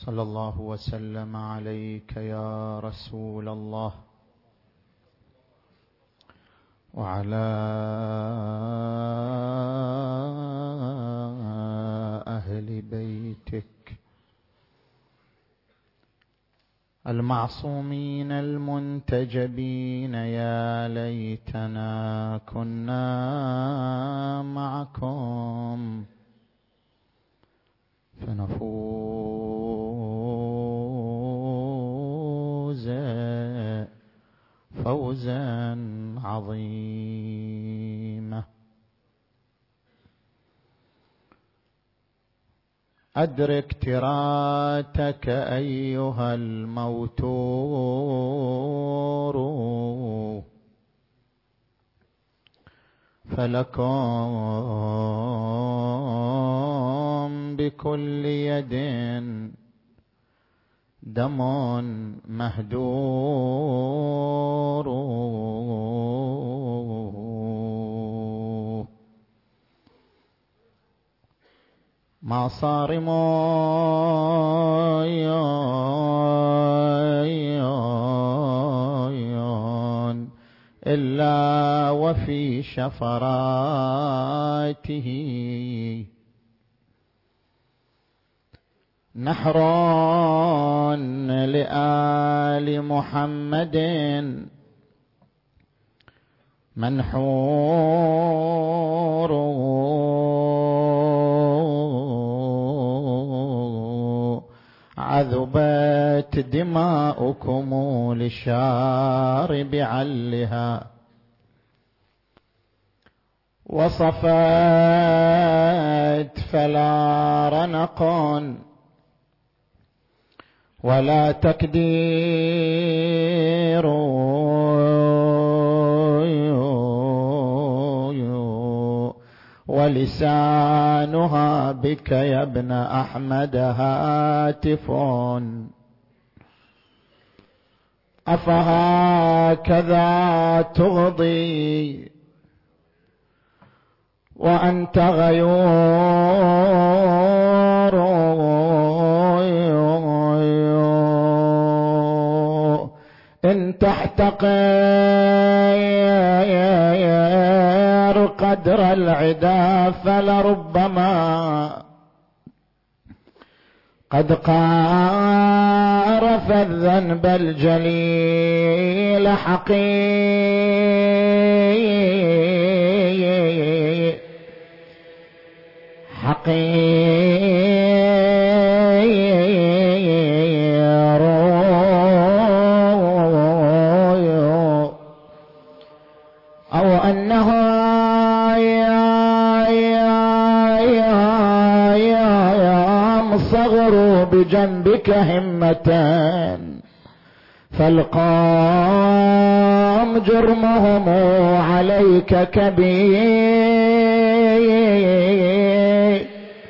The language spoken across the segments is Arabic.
صلى الله وسلم عليك يا رسول الله وعلى أهل بيتك المعصومين المنتجبين. يا ليتنا كنا معكم فنفوز فوزا عظيما. أدرك تراتك أيها الموتور، فلكم بكل يد دم مهدور. ما صارم إلا وفي شفراته نحر لآل محمد منحور. عذبت دماؤكم للشارب علها، وصفت فلا رنق ولا تكدير. ولسانها بك يا ابن أحمد هاتف، أفهكذا تغضي وأنت غيور؟ إن تحتقر قدر العدا فلربما قد قارف الذنب الجليل أو أنه صغروا بجنبك همة فالقام جرمهم عليك كبير.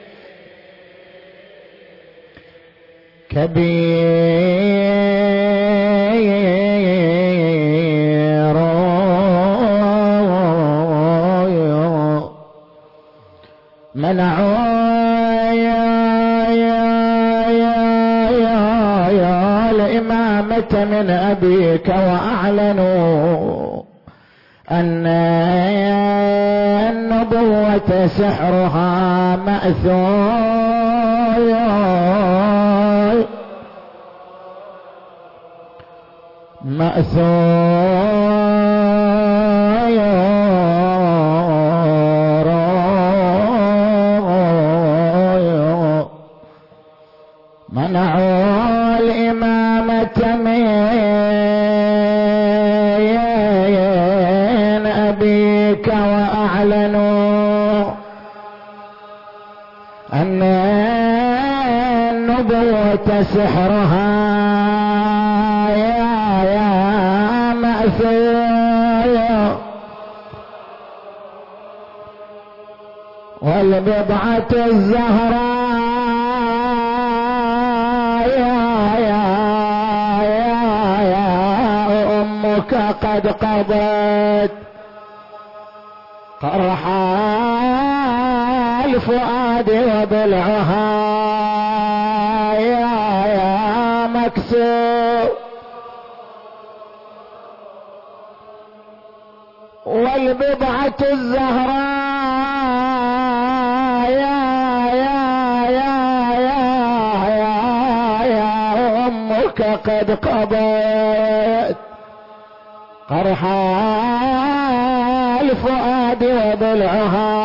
منعوا الإمامة من أبيك وأعلنوا أن النبوة سحرها منعوا الإمامة من أبيك وأعلنوا أن النبوة سحرها يا مأثور. والبضعة الزهراء أمك قد قضت قرحا الفؤاد وضلعها مكسور والبضعة الزهراء يا أمك قد قضت قرح الفؤاد وضلعها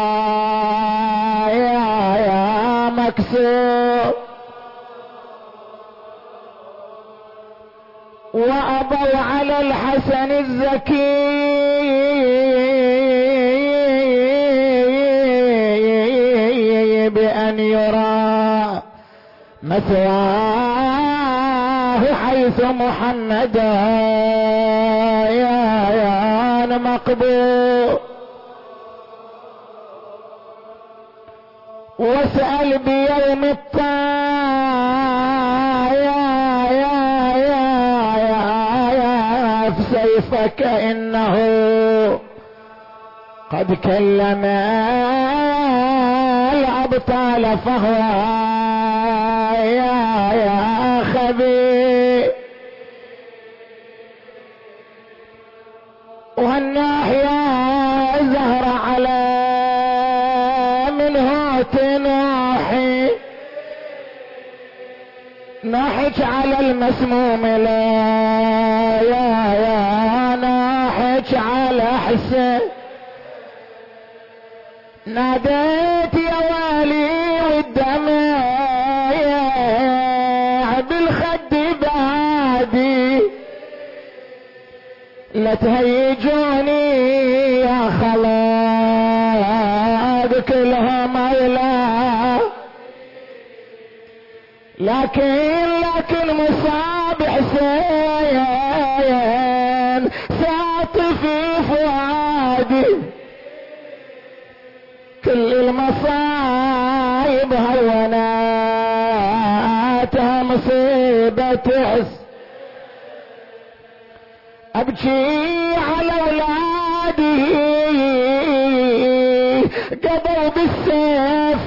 يا مكسور وأبوا على الحسن الزكي بأن يرى مثواه حيث محمدا يا مقبول واسأل بيوم الطايف سيفك إنه قد كلم الأبطال فهو يا خبير والناحية زهر على منه تناحي ناحج على المسموم لا يا ناحج على حسين ناديت يا والي والدمع بالخد بادي لا تهيجوني يا خلاد كلهم أولى لكن مصاب حسين ساط في فؤادي كل المصايب هوناتها مصيبة حس أبكي على أولادي قضوا بالسيف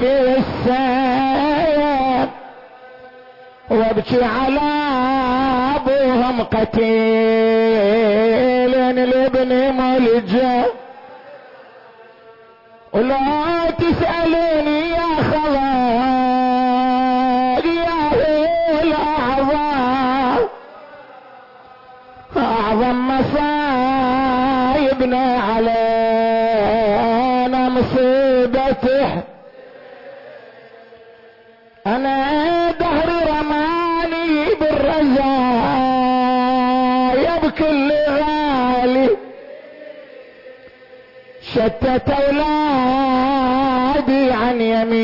والسيف وابكي على أبوهم قتيل لابن ملجأ ولا تسألوني يا خلاق يا هو الأعظم أعظم مصايبنا علينا مصيبته أنا دهر رماني بالرزايا بكل غالي شتت أولادي عن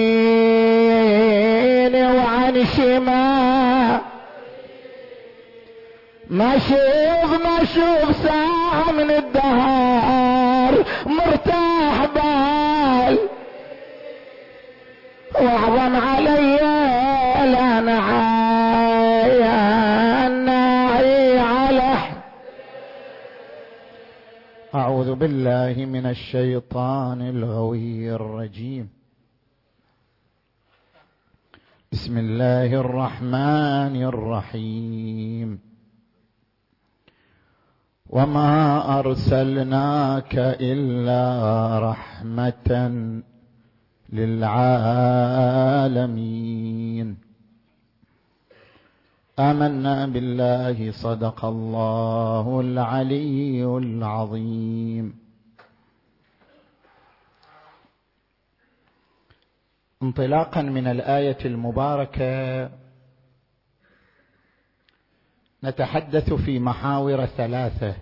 يميني وعن شمال ما شوف ساعة من الدهر مرتاح بال واعظم علي لا نعي على أعوذ بالله من الشيطان الغوي الرجيم بسم الله الرحمن الرحيم وما أرسلناك إلا رحمة للعالمين آمنا بالله صدق الله العلي العظيم. انطلاقا من الآية المباركة نتحدث في محاور ثلاثة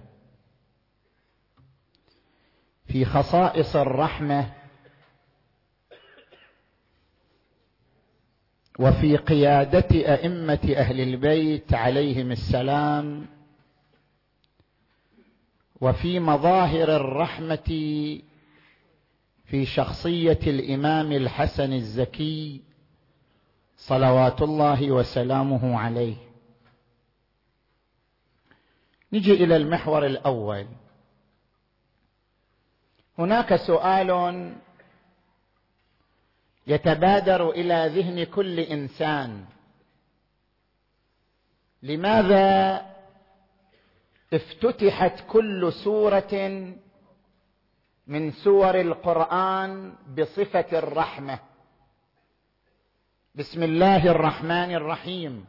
في خصائص الرحمة وفي قيادة أئمة أهل البيت عليهم السلام وفي مظاهر الرحمة في شخصية الإمام الحسن الزكي صلوات الله وسلامه عليه. نجي إلى المحور الأول. هناك سؤال يتبادر إلى ذهن كل إنسان لماذا افتتحت كل سورة من سور القرآن بصفة الرحمة؟ بسم الله الرحمن الرحيم.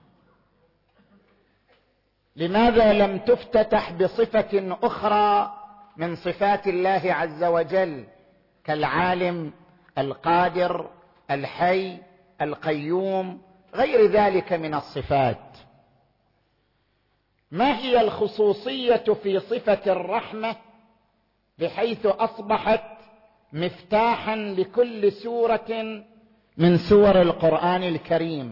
لماذا لم تفتتح بصفة أخرى من صفات الله عز وجل كالعالم، القادر، الحي، القيوم، غير ذلك من الصفات؟ ما هي الخصوصية في صفة الرحمة بحيث أصبحت مفتاحا لكل سورة من سور القرآن الكريم؟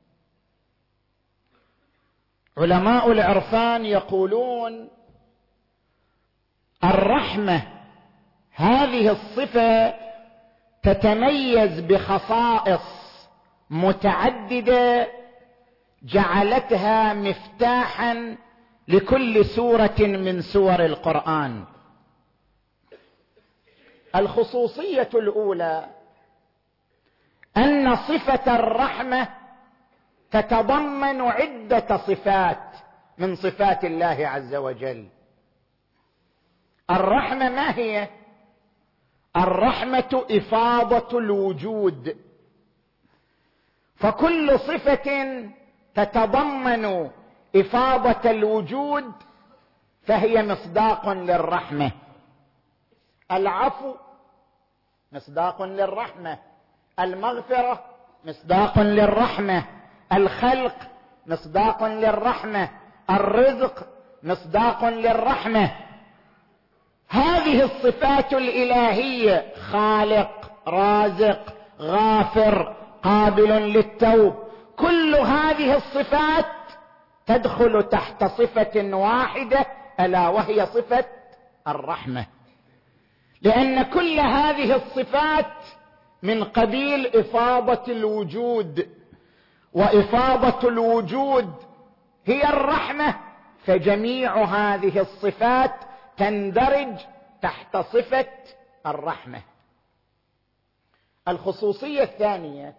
علماء العرفان يقولون الرحمة هذه الصفة تتميز بخصائص متعددة جعلتها مفتاحا لكل سورة من سور القرآن. الخصوصية الأولى أن صفة الرحمة تتضمن عدة صفات من صفات الله عز وجل. الرحمة ما هي؟ الرحمة إفاضة الوجود، فكل صفة تتضمن إفاضة الوجود فهي مصداق للرحمة. العفو مصداق للرحمة، المغفرة مصداق للرحمة، الخلق مصداق للرحمة، الرزق مصداق للرحمة. هذه الصفات الإلهية خالق، رازق، غافر، قابل للتوب، كل هذه الصفات تدخل تحت صفة واحدة ألا وهي صفة الرحمة، لأن كل هذه الصفات من قبيل إفاضة الوجود، وإفاضة الوجود هي الرحمة، فجميع هذه الصفات تندرج تحت صفة الرحمة. الخصوصية الثانية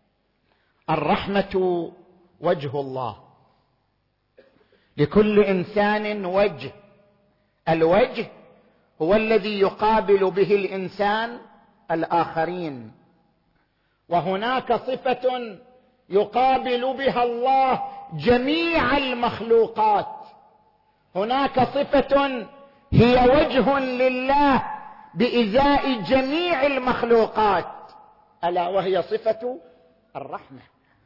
الرحمة وجه الله. لكل إنسان وجه، الوجه هو الذي يقابل به الإنسان الآخرين، وهناك صفة يقابل بها الله جميع المخلوقات. هناك صفة هي وجه لله بإزاء جميع المخلوقات ألا وهي صفة الرحمة.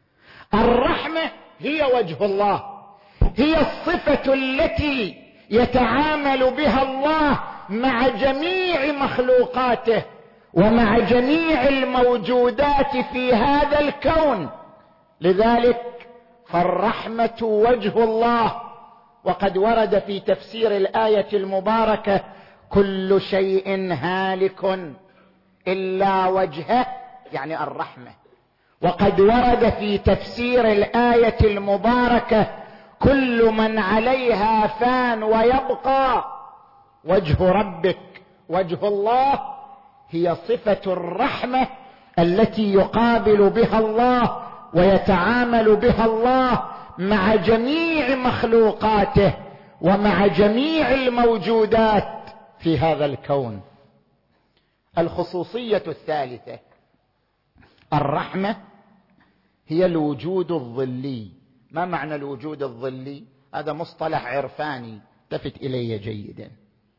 الرحمة هي وجه الله، هي الصفة التي يتعامل بها الله مع جميع مخلوقاته ومع جميع الموجودات في هذا الكون. لذلك فالرحمة وجه الله. وقد ورد في تفسير الآية المباركة كل شيء هالك إلا وجهه، يعني الرحمة. وقد ورد في تفسير الآية المباركة كل من عليها فان ويبقى وجه ربك وجه الله، هي صفة الرحمة التي يقابل بها الله ويتعامل بها الله مع جميع مخلوقاته ومع جميع الموجودات في هذا الكون. الخصوصية الثالثة الرحمة هي الوجود الظلي. ما معنى الوجود الظلي؟ هذا مصطلح عرفاني، التفت إلي جيدا.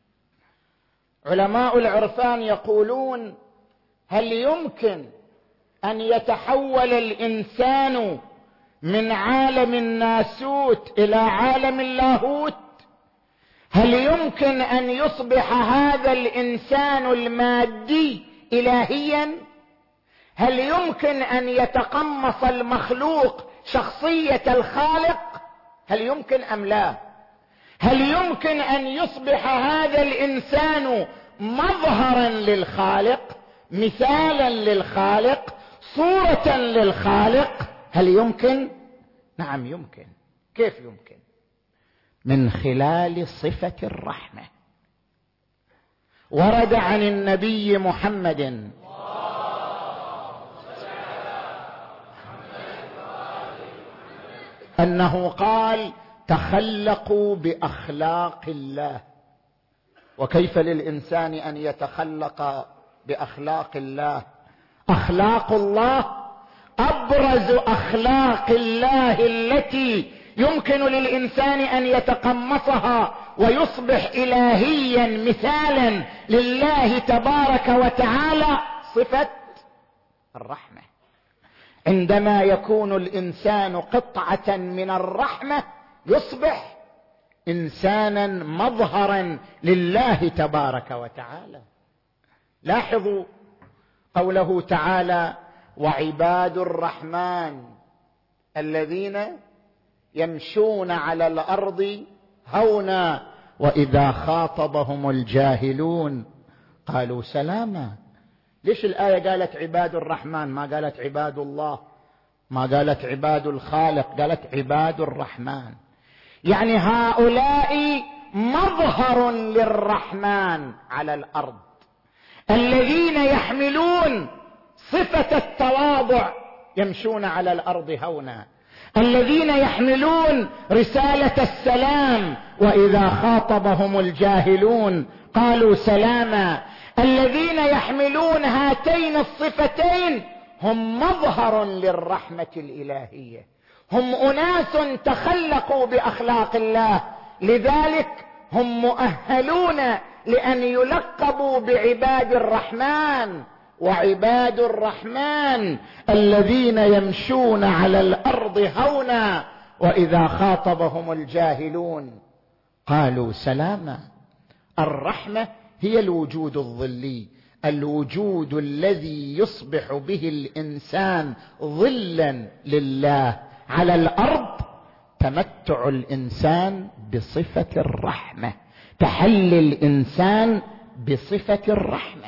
علماء العرفان يقولون هل يمكن أن يتحول الإنسان من عالم الناسوت إلى عالم اللاهوت؟ هل يمكن أن يصبح هذا الإنسان المادي إلهيا؟ هل يمكن أن يتقمص المخلوق شخصية الخالق؟ هل يمكن أم لا؟ هل يمكن أن يصبح هذا الإنسان مظهرا للخالق، مثالا للخالق، صورة للخالق؟ هل يمكن؟ نعم يمكن. كيف يمكن؟ من خلال صفة الرحمة. ورد عن النبي محمد أنه قال تخلقوا بأخلاق الله. وكيف للإنسان أن يتخلق بأخلاق الله؟ أخلاق الله أبرز أخلاق الله التي يمكن للإنسان أن يتقمصها ويصبح إلهيا مثالا لله تبارك وتعالى صفة الرحمة. عندما يكون الإنسان قطعة من الرحمة يصبح إنسانا مظهرا لله تبارك وتعالى. لاحظوا قوله تعالى وعباد الرحمن الذين يمشون على الأرض هونا وإذا خاطبهم الجاهلون قالوا سلاما. ليش الآية قالت عباد الرحمن ما قالت عباد الله، ما قالت عباد الخالق، قالت عباد الرحمن؟ يعني هؤلاء مظهر للرحمن على الأرض، الذين يحملون صفة التواضع يمشون على الأرض هونا، الذين يحملون رسالة السلام وإذا خاطبهم الجاهلون قالوا سلاما. الذين يحملون هاتين الصفتين هم مظهر للرحمة الإلهية، هم أناس تخلقوا بأخلاق الله، لذلك هم مؤهلون لأن يلقبوا بعباد الرحمن. وعباد الرحمن الذين يمشون على الأرض هونا وإذا خاطبهم الجاهلون قالوا سلاما. الرحمة هي الوجود الظلي، الوجود الذي يصبح به الإنسان ظلا لله على الأرض. تمتع الإنسان بصفة الرحمة، تحلي الإنسان بصفة الرحمة.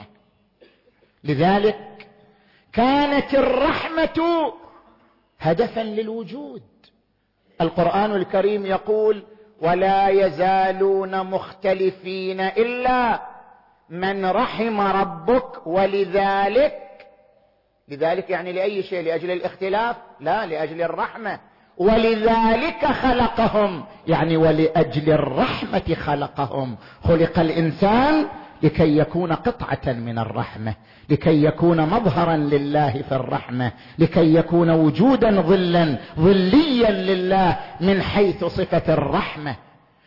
لذلك كانت الرحمة هدفا للوجود. القرآن الكريم يقول ولا يزالون مختلفين إلا من رحم ربك ولذلك. لذلك يعني لأي شيء؟ لأجل الاختلاف؟ لا، لأجل الرحمة. ولذلك خلقهم، يعني ولأجل الرحمة خلقهم. خلق الإنسان لكي يكون قطعة من الرحمة، لكي يكون مظهرا لله في الرحمة، لكي يكون وجودا ظليا لله من حيث صفة الرحمة.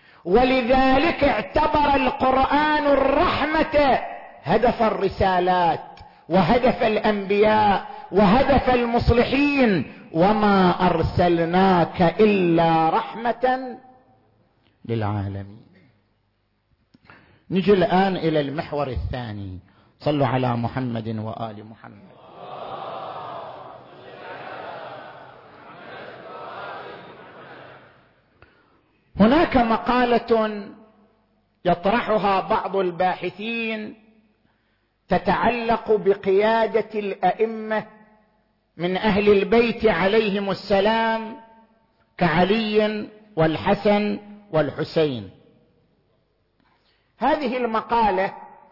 ولذلك اعتبر القرآن الرحمة هدف الرسالات وهدف الأنبياء وهدف المصلحين. وما أرسلناك إلا رحمة للعالمين. نجي الآن إلى المحور الثاني. صلوا على محمد وآل محمد. هناك مقالة يطرحها بعض الباحثين تتعلق بقيادة الأئمة من أهل البيت عليهم السلام كعلي والحسن والحسين. هذه المقالة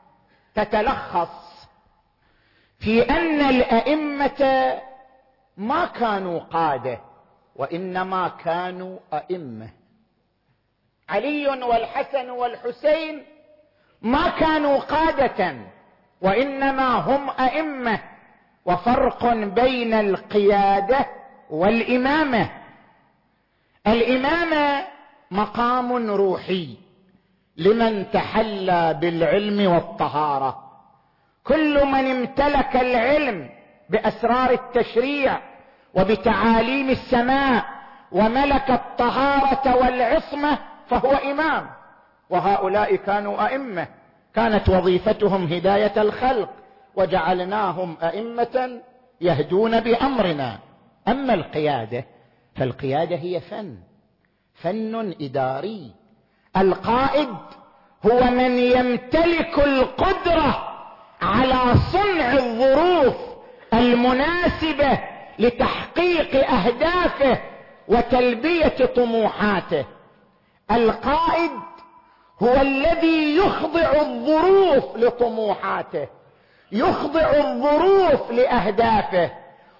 تتلخص في أن الأئمة ما كانوا قادة وإنما كانوا أئمة. علي والحسن والحسين ما كانوا قادة وإنما هم أئمة. وفرق بين القيادة والإمامة. الإمامة مقام روحي لمن تحلى بالعلم والطهارة. كل من امتلك العلم بأسرار التشريع وبتعاليم السماء وملك الطهارة والعصمة فهو إمام. وهؤلاء كانوا أئمة، كانت وظيفتهم هداية الخلق وجعلناهم أئمة يهدون بأمرنا. أما القيادة فالقيادة هي فن إداري. القائد هو من يمتلك القدرة على صنع الظروف المناسبة لتحقيق أهدافه وتلبية طموحاته. القائد هو الذي يخضع الظروف لطموحاته، يخضع الظروف لأهدافه،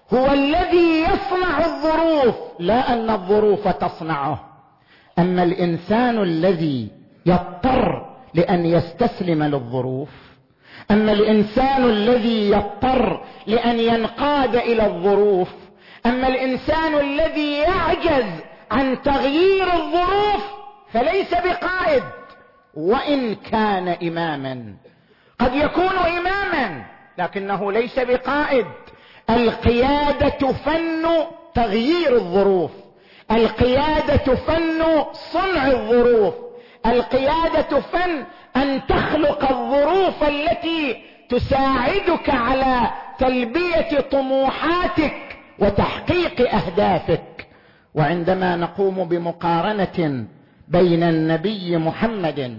هو الذي يصنع الظروف لا أن الظروف تصنعه. أما الإنسان الذي يضطر لأن يستسلم للظروف، أما الإنسان الذي يضطر لأن ينقاد إلى الظروف، أما الإنسان الذي يعجز عن تغيير الظروف فليس بقائد. وإن كان إماما، قد يكون إماما لكنه ليس بقائد. القيادة فن تغيير الظروف، القيادة فن صنع الظروف، القيادة فن أن تخلق الظروف التي تساعدك على تلبية طموحاتك وتحقيق أهدافك. وعندما نقوم بمقارنة بين النبي محمد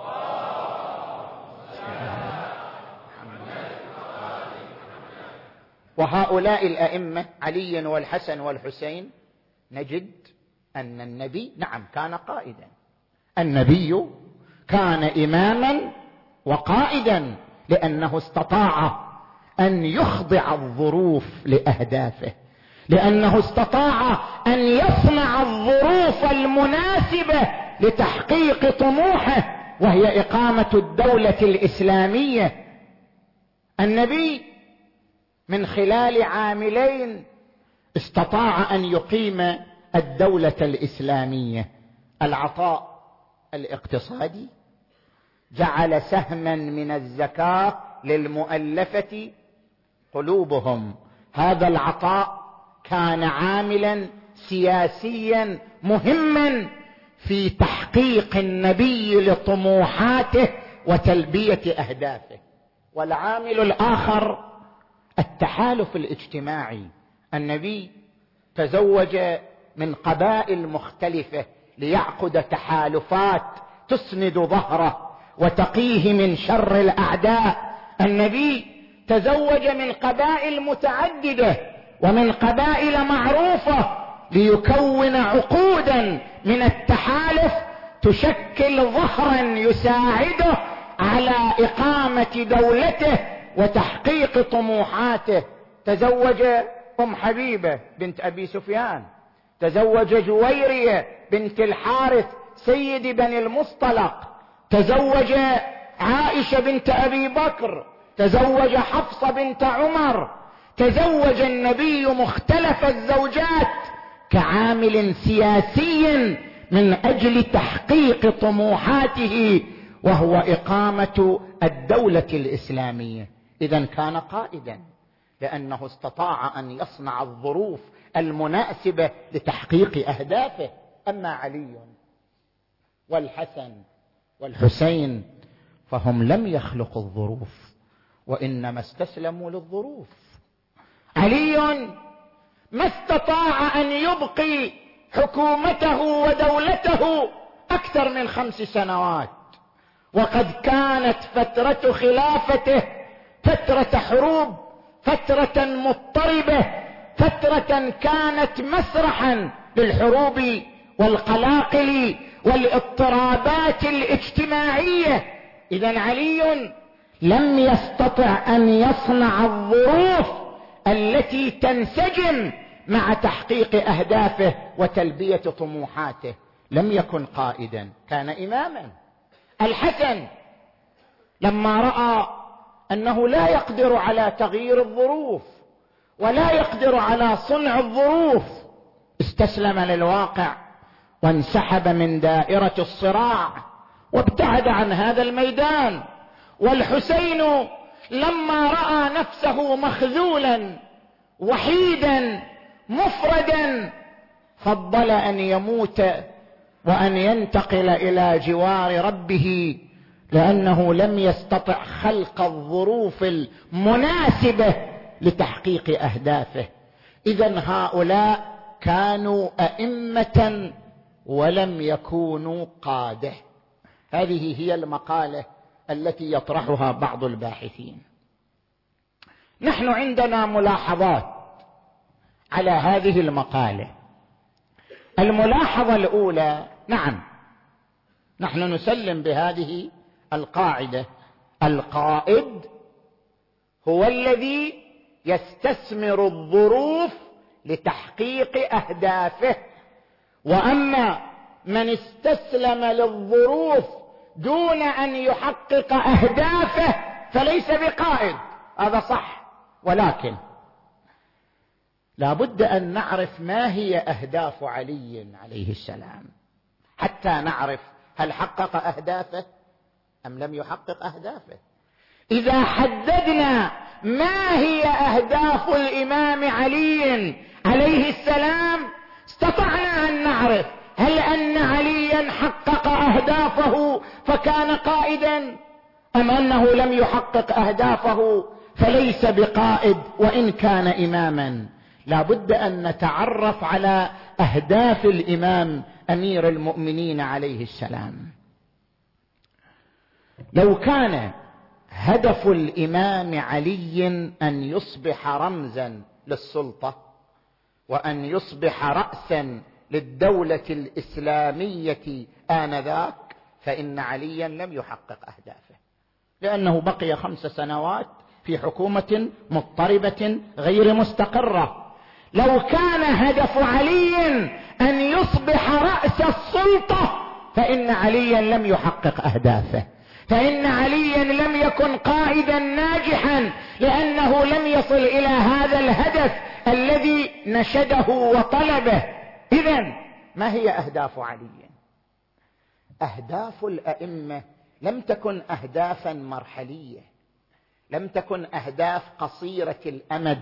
وهؤلاء الأئمة علي والحسن والحسين، نجد أن النبي نعم كان قائدا، النبي كان إماما وقائدا، لأنه استطاع أن يخضع الظروف لأهدافه، لأنه استطاع أن يصنع الظروف المناسبة لتحقيق طموحه، وهي إقامة الدولة الإسلامية. النبي من خلال عاملين استطاع أن يقيم الدولة الإسلامية: العطاء الاقتصادي، جعل سهما من الزكاة للمؤلفة قلوبهم. هذا العطاء كان عاملا سياسيا مهما في تحقيق النبي لطموحاته وتلبية أهدافه. والعامل الآخر التحالف الاجتماعي. النبي تزوج من قبائل مختلفة ليعقد تحالفات تسند ظهره وتقيه من شر الأعداء. النبي تزوج من قبائل متعددة ومن قبائل معروفة ليكون عقودا من التحالف تشكل ظهرا يساعده على إقامة دولته وتحقيق طموحاته. تزوج أم حبيبة بنت أبي سفيان، تزوج جويرية بنت الحارث سيد بني المصطلق، تزوج عائشة بنت أبي بكر، تزوج حفصة بنت عمر. تزوج النبي مختلف الزوجات كعامل سياسي من أجل تحقيق طموحاته، وهو إقامة الدولة الإسلامية. إذن كان قائدا لأنه استطاع أن يصنع الظروف المناسبة لتحقيق أهدافه. أما علي والحسن والحسين فهم لم يخلقوا الظروف وإنما استسلموا للظروف. علي ما استطاع أن يبقي حكومته ودولته أكثر من 5 سنوات، وقد كانت فترة خلافته فترة حروب، فترة مضطربة، فترة كانت مسرحا للحروب والقلاقل والاضطرابات الاجتماعية. إذن علي لم يستطع أن يصنع الظروف التي تنسجم مع تحقيق أهدافه وتلبية طموحاته. لم يكن قائدا، كان إماما. الحسن لما رأى أنه لا يقدر على تغيير الظروف ولا يقدر على صنع الظروف استسلم للواقع وانسحب من دائرة الصراع وابتعد عن هذا الميدان. والحسين لما رأى نفسه مخذولا وحيدا مفردا فضل أن يموت وأن ينتقل إلى جوار ربه، لأنه لم يستطع خلق الظروف المناسبة لتحقيق أهدافه. إذن هؤلاء كانوا أئمة ولم يكونوا قادة. هذه هي المقالة التي يطرحها بعض الباحثين. نحن عندنا ملاحظات على هذه المقالة. الملاحظة الأولى، نعم نحن نسلم بهذه القاعدة: القائد هو الذي يستثمر الظروف لتحقيق أهدافه، وأما من استسلم للظروف دون أن يحقق أهدافه فليس بقائد. هذا صح، ولكن لا بد أن نعرف ما هي أهداف علي عليه السلام حتى نعرف هل حقق أهدافه أم لم يحقق أهدافه. إذا حددنا ما هي أهداف الإمام علي عليه السلام استطعنا أن نعرف هل أن عليا حقق أهدافه فكان قائدا، أم أنه لم يحقق أهدافه فليس بقائد وإن كان إماما. لا بد أن نتعرف على أهداف الإمام أمير المؤمنين عليه السلام. لو كان هدف الإمام علي أن يصبح رمزا للسلطة وأن يصبح رأسا للدولة الإسلامية آنذاك، فإن عليا لم يحقق أهدافه، لأنه بقي 5 سنوات في حكومة مضطربة غير مستقرة. لو كان هدف علي أن يصبح رأس السلطة فإن عليا لم يحقق أهدافه، فإن عليا لم يكن قائدا ناجحا، لأنه لم يصل إلى هذا الهدف الذي نشده وطلبه. إذن ما هي أهداف علي؟ أهداف الأئمة لم تكن أهدافا مرحلية، لم تكن أهداف قصيرة الأمد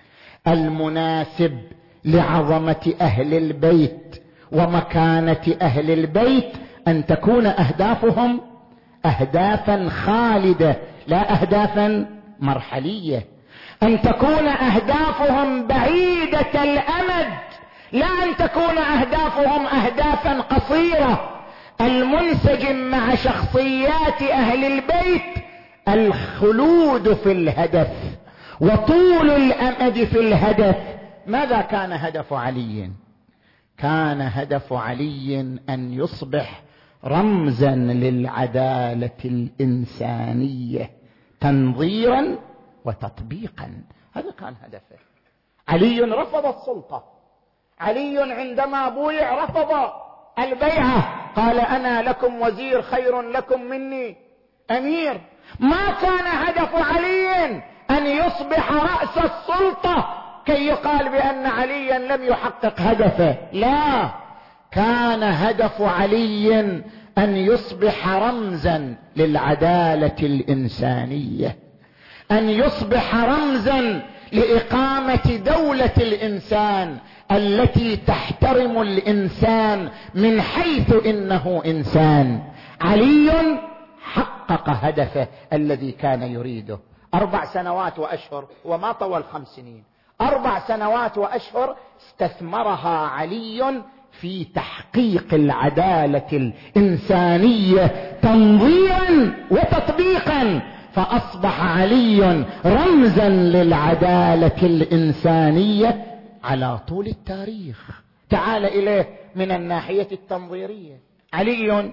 المناسب لعظمة أهل البيت ومكانة أهل البيت، أن تكون أهدافهم أهدافا خالدة لا أهدافا مرحلية، أن تكون أهدافهم بعيدة الأمد لا أن تكون أهدافهم أهدافا قصيرة. المنسجم مع شخصيات أهل البيت الخلود في الهدف وطول الأمد في الهدف. ماذا كان هدف علي؟ كان هدف علي أن يصبح رمزا للعدالة الإنسانية تنظيرا وتطبيقا. هذا كان هدفه. علي رفض السلطة، علي عندما بويع رفض البيعة، قال أنا لكم وزير خير لكم مني أمير. ما كان هدف علي أن يصبح رأس السلطة كي يقال بأن عليا لم يحقق هدفه، لا، كان هدف علي أن يصبح رمزا للعدالة الإنسانية، أن يصبح رمزا لإقامة دولة الإنسان التي تحترم الإنسان من حيث إنه إنسان. علي حقق هدفه الذي كان يريده. 4 سنوات وأشهر، وما طول 5 سنين، 4 سنوات وأشهر استثمرها علي في تحقيق العدالة الإنسانية تنظيرا وتطبيقا، فأصبح علي رمزا للعدالة الإنسانية على طول التاريخ. تعال إليه من الناحية التنظيرية. علي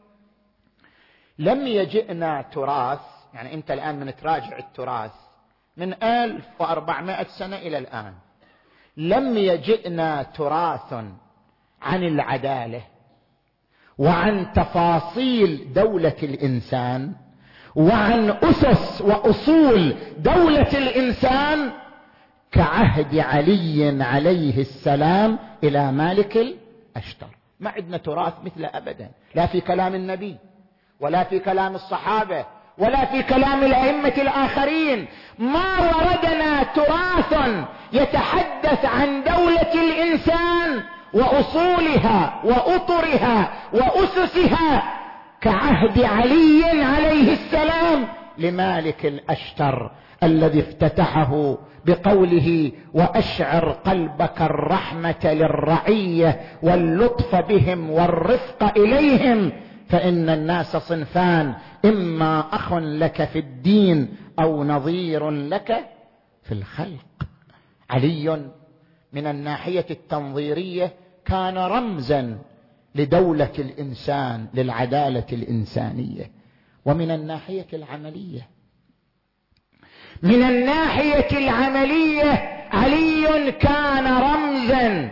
لم يجئنا تراث، يعني أنت الآن من تراجع التراث من 1400 سنة إلى الآن، لم يجئنا تراث عن العدالة وعن تفاصيل دولة الإنسان وعن أسس وأصول دولة الإنسان كعهد علي عليه السلام إلى مالك الأشتر. ما عندنا تراث مثله أبدا، لا في كلام النبي ولا في كلام الصحابة ولا في كلام الأئمة الآخرين. ما وردنا تراث يتحدث عن دولة الإنسان وأصولها وأطرها وأسسها كعهد علي عليه السلام لمالك الأشتر، الذي افتتحه بقوله وأشعر قلبك الرحمة للرعية واللطف بهم والرفق إليهم، فإن الناس صنفان، إما أخ لك في الدين أو نظير لك في الخلق. علي من الناحية التنظيرية كان رمزا لدولة الإنسان، للعدالة الإنسانية. ومن الناحية العملية، من الناحية العملية علي كان رمزا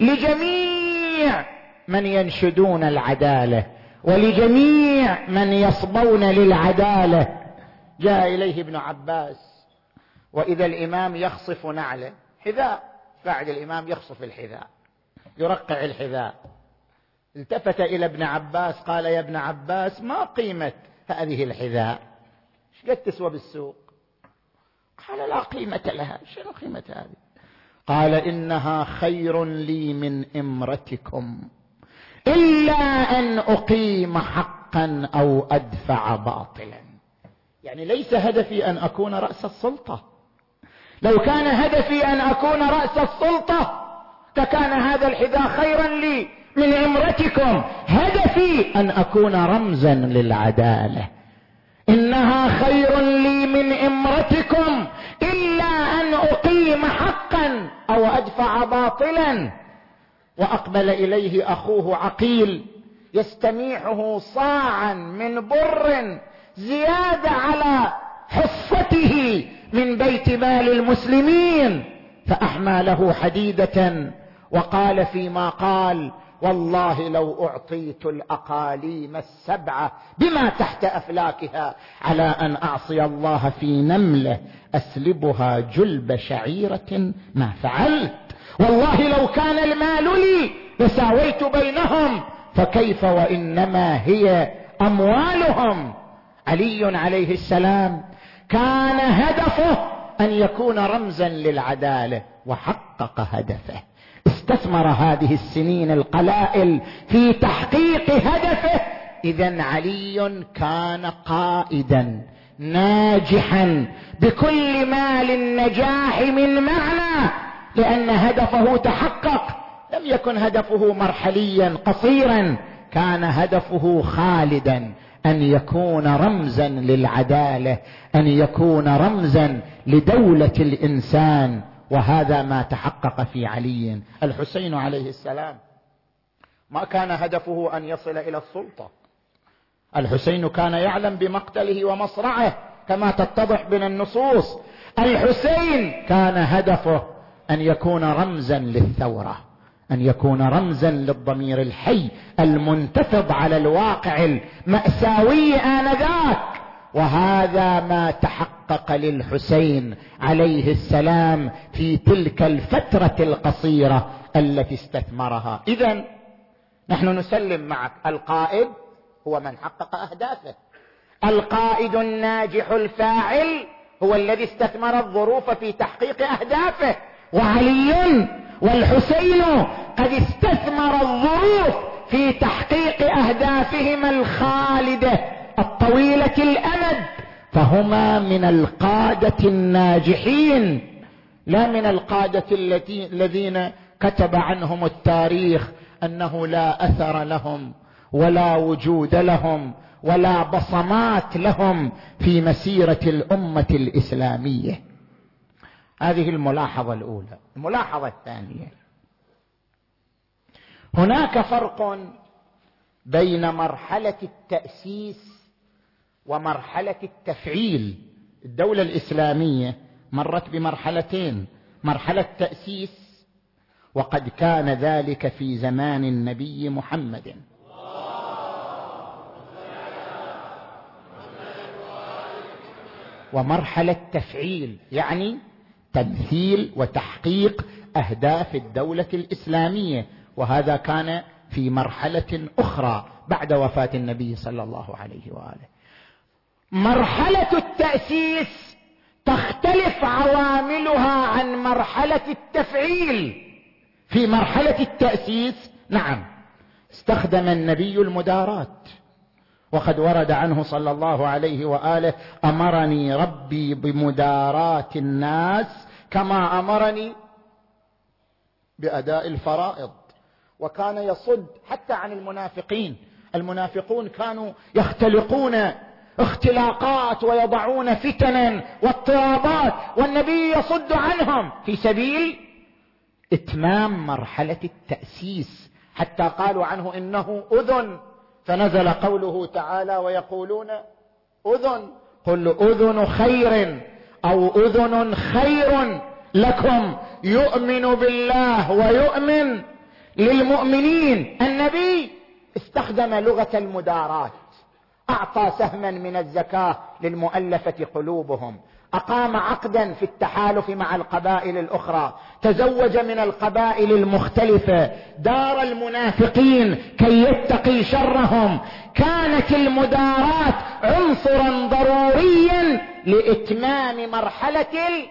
لجميع من ينشدون العدالة ولجميع من يصبون للعدالة. جاء إليه ابن عباس وإذا الإمام يخصف نعله، حذاء، بعد الإمام يخصف الحذاء، يرقع الحذاء. التفت إلى ابن عباس قال: يا ابن عباس، ما قيمة هذه الحذاء؟ ايش قد تسوى بالسوق؟ قال: لا قيمة لها. شنو قيمة هذه؟ قال: إنها خير لي من إمرتكم إلا أن أقيم حقا أو أدفع باطلا. يعني ليس هدفي أن أكون رأس السلطة. لو كان هدفي أن أكون رأس السلطة لكان هذا الحذاء خيرا لي من إمرتكم. هدفي أن أكون رمزا للعدالة. إنها خير لي من إمرتكم إلا أن أقيم حقا أو أدفع باطلا. وأقبل إليه أخوه عقيل يستميحه صاعا من بر زيادة على حصته من بيت مال المسلمين، فأحمى له حديدة وقال فيما قال: والله لو أعطيت الأقاليم السبعة بما تحت أفلاكها على أن أعصي الله في نملة أسلبها جلب شعيرة ما فعلت. والله لو كان المال لي لساويت بينهم، فكيف وإنما هي أموالهم. علي عليه السلام كان هدفه أن يكون رمزا للعدالة وحقق هدفه. استثمر هذه السنين القلائل في تحقيق هدفه. إذن علي كان قائدا ناجحا بكل ما للنجاح من معنى، لأن هدفه تحقق. لم يكن هدفه مرحليا قصيرا، كان هدفه خالدا، أن يكون رمزا للعدالة، أن يكون رمزا لدولة الإنسان. وهذا ما تحقق في علي. الحسين عليه السلام ما كان هدفه أن يصل إلى السلطة. الحسين كان يعلم بمقتله ومصرعه كما تتضح من النصوص. الحسين كان هدفه أن يكون رمزا للثورة، أن يكون رمزا للضمير الحي المنتفض على الواقع المأساوي آنذاك. وهذا ما تحقق للحسين عليه السلام في تلك الفترة القصيرة التي استثمرها. إذن نحن نسلم معك، القائد هو من حقق أهدافه. القائد الناجح الفاعل هو الذي استثمر الظروف في تحقيق أهدافه. وعلي والحسين قد استثمر الظروف في تحقيق أهدافهما الخالدة الطويلة الأمد، فهما من القادة الناجحين، لا من القادة الذين كتب عنهم التاريخ أنه لا أثر لهم ولا وجود لهم ولا بصمات لهم في مسيرة الأمة الإسلامية. هذه الملاحظة الأولى. الملاحظة الثانية: هناك فرق بين مرحلة التأسيس ومرحلة التفعيل. الدولة الإسلامية مرت بمرحلتين: مرحلة تأسيس، وقد كان ذلك في زمان النبي محمد، ومرحلة تفعيل يعني تمثيل وتحقيق أهداف الدولة الإسلامية، وهذا كان في مرحلة أخرى بعد وفاة النبي صلى الله عليه وآله. مرحلة التأسيس تختلف عواملها عن مرحلة التفعيل. في مرحلة التأسيس نعم استخدم النبي المدارات، وقد ورد عنه صلى الله عليه وآله: أمرني ربي بمدارات الناس كما أمرني بأداء الفرائض. وكان يصد حتى عن المنافقين. المنافقون كانوا يختلقون اختلاقات ويضعون فتنا واضطرابات، والنبي يصد عنهم في سبيل إتمام مرحلة التأسيس، حتى قالوا عنه إنه أذن، فنزل قوله تعالى: ويقولون أذن، قل أذن خير أو أذن خير لكم يؤمن بالله ويؤمن للمؤمنين. النبي استخدم لغة المدارات، أعطى سهما من الزكاة للمؤلفة قلوبهم، أقام عقدا في التحالف مع القبائل الأخرى، تزوج من القبائل المختلفة، دار المنافقين كي يتقي شرهم. كانت المدارات عنصرا ضروريا لإتمام مرحلة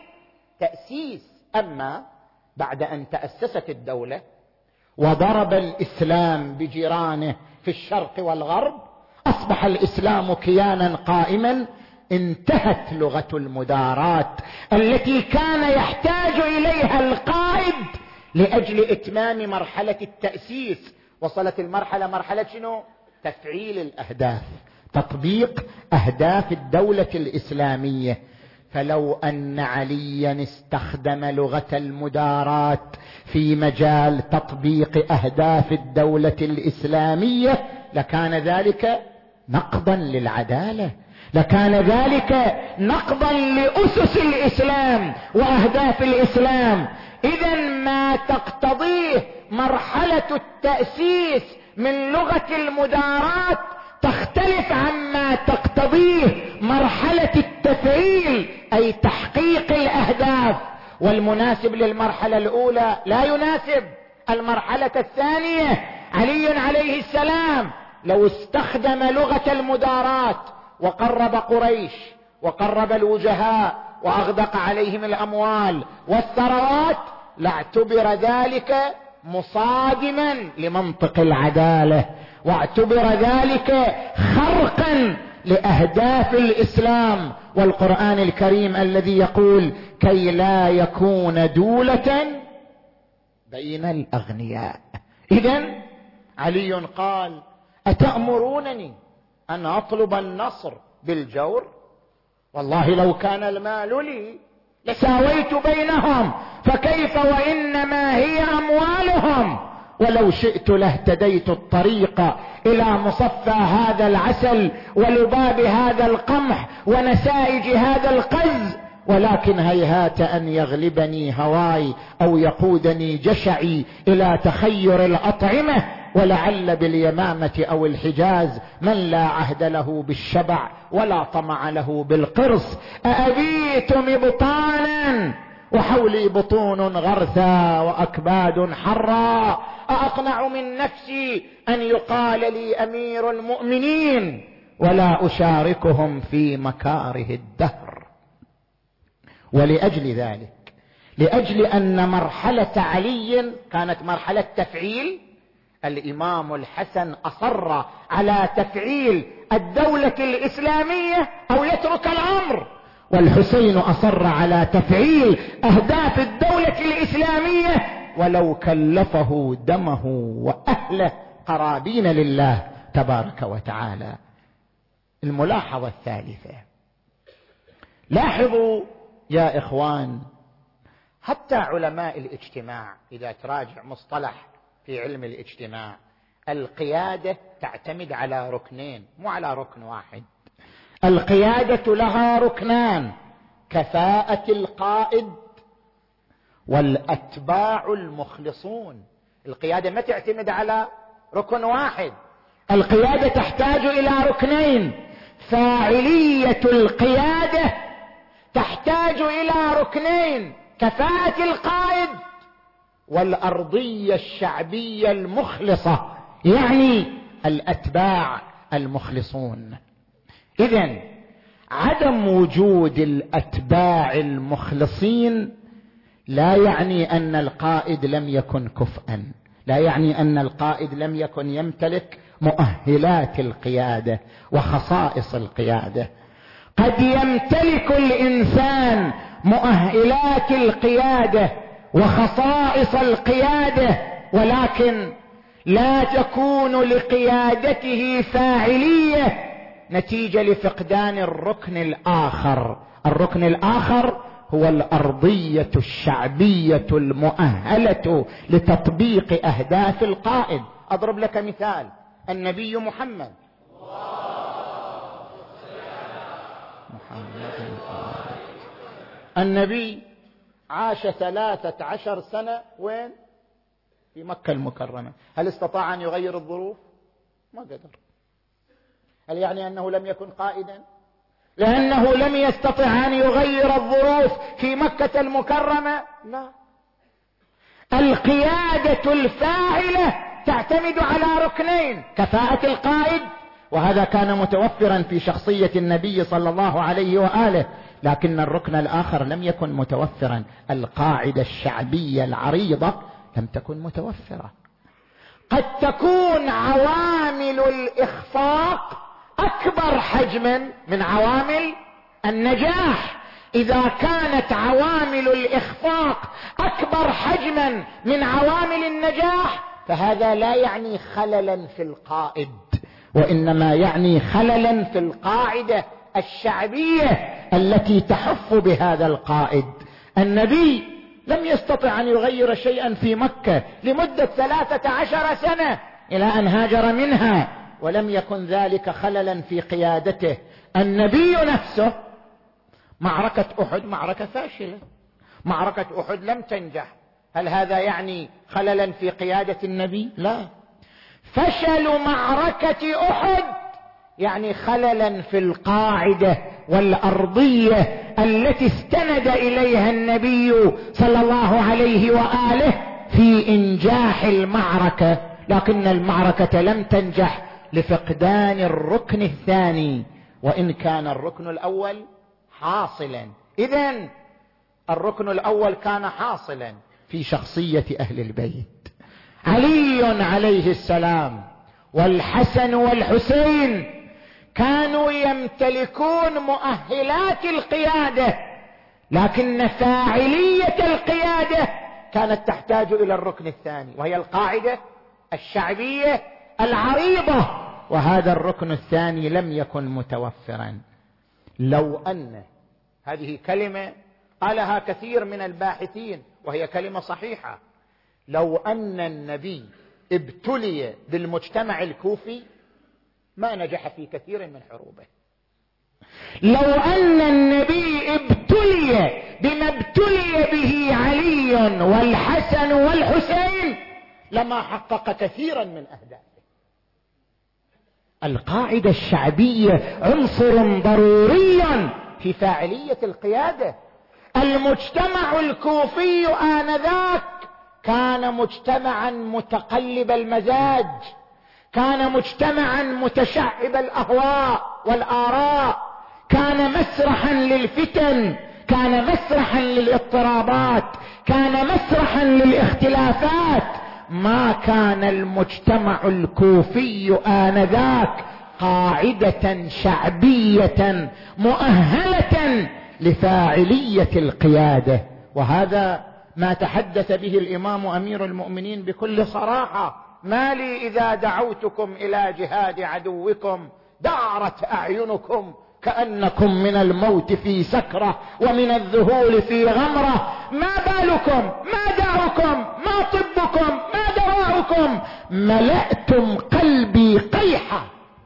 التأسيس. أما بعد أن تأسست الدولة وضرب الإسلام بجيرانه في الشرق والغرب، أصبح الإسلام كيانا قائما، انتهت لغة المدارات التي كان يحتاج إليها القائد لأجل إتمام مرحلة التأسيس. وصلت المرحلة مرحلة شنو؟ تفعيل الأهداف، تطبيق أهداف الدولة الإسلامية. فلو أن عليا استخدم لغة المدارات في مجال تطبيق أهداف الدولة الإسلامية لكان ذلك نقضا للعدالة، لكان ذلك نقضا لأسس الإسلام وأهداف الإسلام. إذا ما تقتضيه مرحلة التأسيس من لغة المدارات تختلف عما تقتضيه مرحلة التفعيل، أي تحقيق الأهداف. والمناسب للمرحلة الأولى لا يناسب المرحلة الثانية. علي عليه السلام لو استخدم لغة المدارات وقرب قريش وقرب الوجهاء وأغدق عليهم الأموال والثروات لاعتبر ذلك مصادما لمنطق العدالة، واعتبر ذلك خرقا لأهداف الإسلام والقرآن الكريم الذي يقول كي لا يكون دولة بين الأغنياء. إذن علي قال أتأمرونني أن أطلب النصر بالجور؟ والله لو كان المال لي لساويت بينهم، فكيف وإنما هي أموالهم، ولو شئت لاهتديت الطريق إلى مصفى هذا العسل ولباب هذا القمح ونسائج هذا القز، ولكن هيهات أن يغلبني هواي أو يقودني جشعي إلى تخير الأطعمة، ولعل باليمامة أو الحجاز من لا عهد له بالشبع ولا طمع له بالقرص. أأبيت مبطانا وحولي بطون غرثا وأكباد حرا، أأقنع من نفسي أن يقال لي أمير المؤمنين ولا أشاركهم في مكاره الدهر. ولأجل ذلك، لأجل أن مرحلة علي كانت مرحلة تفعيل، الإمام الحسن أصر على تفعيل الدولة الإسلامية أو يترك الأمر، والحسين أصر على تفعيل أهداف الدولة الإسلامية ولو كلفه دمه وأهله قرابين لله تبارك وتعالى. الملاحظة الثالثة، لاحظوا يا إخوان، حتى علماء الاجتماع إذا تراجع مصطلح في علم الاجتماع، القيادة تعتمد على ركنين مو على ركن واحد. القيادة لها ركنان: كفاءة القائد والأتباع المخلصون. القيادة ما تعتمد على ركن واحد، القيادة تحتاج إلى ركنين: فاعلية القيادة تحتاج إلى ركنين: كفاءة القائد والأرضية الشعبية المخلصة، يعني الأتباع المخلصون. إذن عدم وجود الأتباع المخلصين لا يعني أن القائد لم يكن كفءا، لا يعني أن القائد لم يكن يمتلك مؤهلات القيادة وخصائص القيادة. قد يمتلك الإنسان مؤهلات القيادة وخصائص القيادة، ولكن لا تكون لقيادته فاعلية نتيجة لفقدان الركن الآخر. الركن الآخر هو الأرضية الشعبية المؤهلة لتطبيق أهداف القائد. أضرب لك مثال: النبي محمد النبي عاش 13 سنة وين؟ في مكة المكرمة. هل استطاع أن يغير الظروف؟ ما قدر. هل يعني أنه لم يكن قائدا؟ لأنه لم يستطع أن يغير الظروف في مكة المكرمة؟ لا. القيادة الفاعلة تعتمد على ركنين: كفاءة القائد، وهذا كان متوفرا في شخصية النبي صلى الله عليه وآله، لكن الركن الآخر لم يكن متوفرا. القاعدة الشعبية العريضة لم تكن متوفرة. قد تكون عوامل الإخفاق أكبر حجما من عوامل النجاح. إذا كانت عوامل الإخفاق أكبر حجما من عوامل النجاح، فهذا لا يعني خللا في القائد، وإنما يعني خللا في القاعدة الشعبية التي تحف بهذا القائد. النبي لم يستطع أن يغير شيئا في مكة لمدة 13 سنة إلى أن هاجر منها، ولم يكن ذلك خللا في قيادته. النبي نفسه معركة أحد معركة فاشلة، معركة أحد لم تنجح. هل هذا يعني خللا في قيادة النبي؟ لا. فشل معركة أحد يعني خللا في القاعدة والأرضية التي استند إليها النبي صلى الله عليه وآله في إنجاح المعركة، لكن المعركة لم تنجح لفقدان الركن الثاني، وإن كان الركن الأول حاصلا. إذن الركن الأول كان حاصلا في شخصية أهل البيت. علي عليه السلام والحسن والحسين كانوا يمتلكون مؤهلات القيادة، لكن فاعلية القيادة كانت تحتاج إلى الركن الثاني، وهي القاعدة الشعبية العريضة، وهذا الركن الثاني لم يكن متوفرا. لو أن هذه كلمة قالها كثير من الباحثين وهي كلمة صحيحة، لو أن النبي ابتلي بالمجتمع الكوفي ما نجح في كثير من حروبه. لو أن النبي ابتلي بما ابتلي به علي والحسن والحسين لما حقق كثيرا من أهدافه. القاعدة الشعبية عنصر ضروري في فاعلية القيادة. المجتمع الكوفي آنذاك كان مجتمعا متقلب المزاج، كان مجتمعا متشعب الأهواء والآراء، كان مسرحا للفتن، كان مسرحا للاضطرابات، كان مسرحا للاختلافات. ما كان المجتمع الكوفي آنذاك قاعدة شعبية مؤهلة لفاعلية القيادة، وهذا ما تحدث به الإمام أمير المؤمنين بكل صراحة: ما لي إذا دعوتكم إلى جهاد عدوكم دارت أعينكم كأنكم من الموت في سكرة ومن الذهول في غمرة، ما بالكم، ما دعوكم، ما طبكم، ما دواؤكم، ملأتم قلبي قيحة.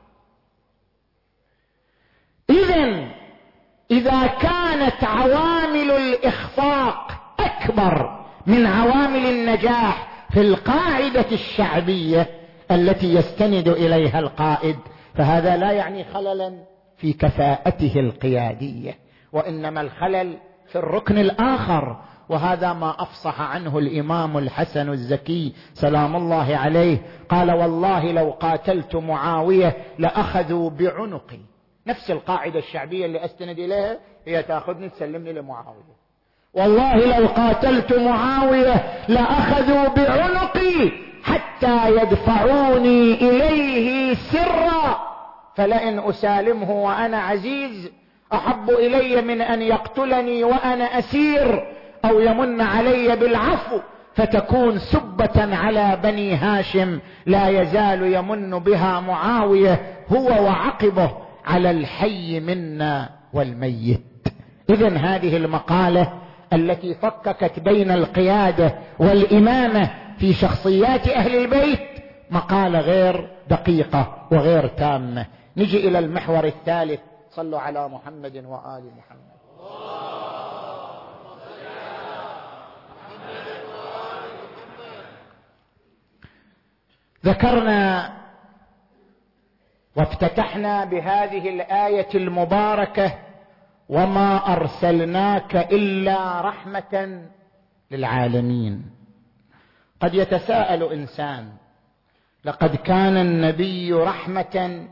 إذا كانت عوامل الإخفاق أكبر من عوامل النجاح في القاعدة الشعبية التي يستند إليها القائد، فهذا لا يعني خللا في كفاءته القيادية، وإنما الخلل في الركن الآخر، وهذا ما أفصح عنه الإمام الحسن الزكي سلام الله عليه. قال: والله لو قاتلت معاوية لأخذوا بعنقي. نفس القاعدة الشعبية اللي أستند إليها هي تأخذني تسلمني لمعاوية. والله لو قاتلت معاوية لأخذوا بعنقي حتى يدفعوني إليه سرا، فلئن أسالمه وأنا عزيز أحب إلي من أن يقتلني وأنا أسير، أو يمن علي بالعفو فتكون سبة على بني هاشم لا يزال يمن بها معاوية هو وعقبه على الحي منا والميت. إذن هذه المقالة التي فككت بين القيادة والإمامة في شخصيات أهل البيت مقالة غير دقيقة وغير تامة. نجي إلى المحور الثالث. صلوا على محمد وآل محمد. ذكرنا وافتتحنا بهذه الآية المباركة: وما أرسلناك إلا رحمة للعالمين. قد يتساءل إنسان: لقد كان النبي رحمة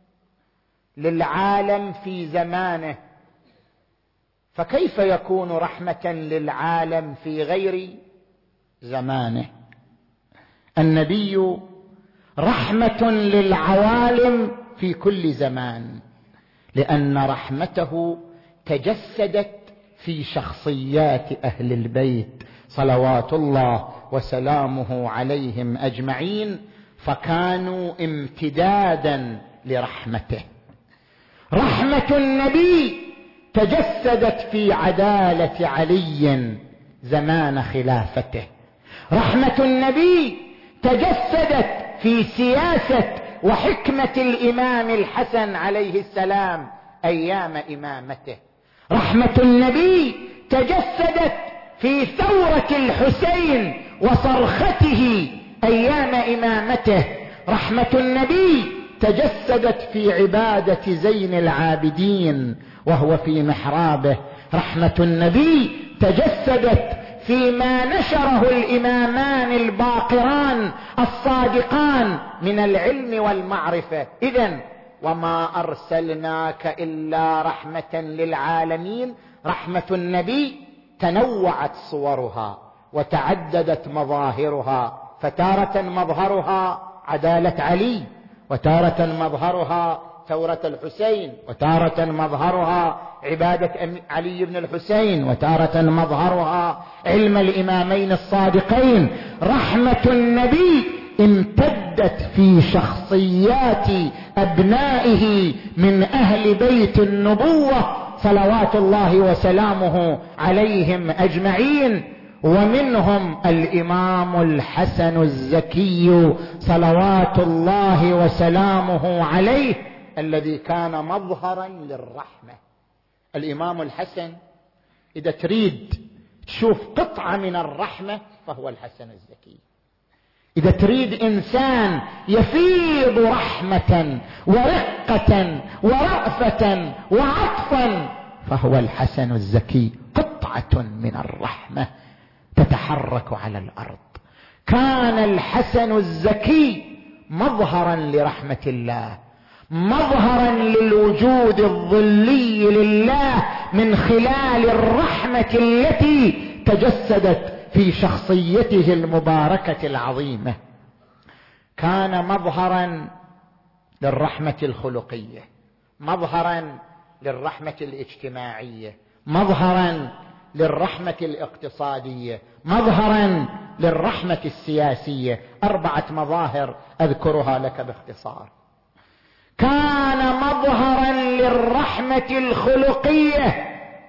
للعالم في زمانه، فكيف يكون رحمة للعالم في غير زمانه؟ النبي رحمة للعوالم في كل زمان، لأن رحمته تجسدت في شخصيات أهل البيت صلوات الله وسلامه عليهم أجمعين، فكانوا امتدادا لرحمته. رحمة النبي تجسدت في عدالة علي زمان خلافته. رحمة النبي تجسدت في سياسة وحكمة الإمام الحسن عليه السلام أيام إمامته. رحمة النبي تجسدت في ثورة الحسين وصرخته أيام إمامته. رحمة النبي تجسدت في عبادة زين العابدين وهو في محرابه. رحمة النبي تجسدت فيما نشره الإمامان الباقران الصادقان من العلم والمعرفة. إذن وما أرسلناك إلا رحمة للعالمين. رحمة النبي تنوعت صورها وتعددت مظاهرها، فتارة مظهرها عدالة علي، وتارة مظهرها ثورة الحسين، وتارة مظهرها عبادة علي بن الحسين، وتارة مظهرها علم الإمامين الصادقين. رحمة النبي امتدت في شخصيات أبنائه من أهل بيت النبوة صلوات الله وسلامه عليهم أجمعين، ومنهم الإمام الحسن الزكي صلوات الله وسلامه عليه، الذي كان مظهرا للرحمة. الإمام الحسن إذا تريد تشوف قطعة من الرحمة فهو الحسن الزكي. إذا تريد إنسان يفيض رحمة ورقة ورأفة وعطفا فهو الحسن الزكي، قطعة من الرحمة تتحرك على الأرض. كان الحسن الزكي مظهرا لرحمة الله، مظهرا للوجود الظلي لله من خلال الرحمة التي تجسدت في شخصيته المباركة العظيمة. كان مظهرا للرحمة الخلقية، مظهرا للرحمة الاجتماعية، مظهرا للرحمة الاقتصادية، مظهرا للرحمة السياسية. 4 مظاهر أذكرها لك باختصار. كان مظهرا للرحمة الخلقية،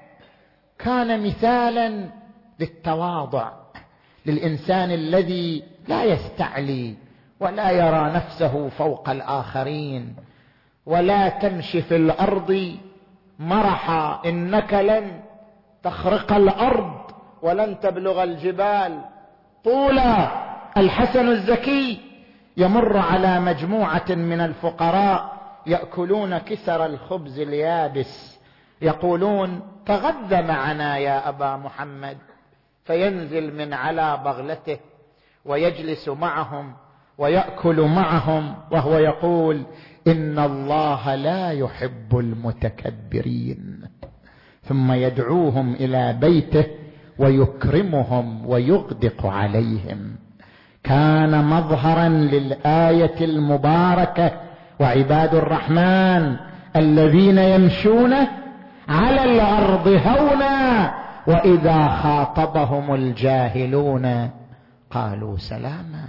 كان مثالا للتواضع، للإنسان الذي لا يستعلي ولا يرى نفسه فوق الآخرين، ولا تمشي في الأرض مرحا، إنك لن تخرق الأرض ولن تبلغ الجبال طولا. الحسن الزكي يمر على مجموعة من الفقراء يأكلون كسر الخبز اليابس، يقولون: تغذى معنا يا أبا محمد. فينزل من على بغلته ويجلس معهم ويأكل معهم وهو يقول: إن الله لا يحب المتكبرين. ثم يدعوهم إلى بيته ويكرمهم ويغدق عليهم. كان مظهرا للآية المباركة: وعباد الرحمن الذين يمشون على الأرض هونا وإذا خاطبهم الجاهلون قالوا سلاما.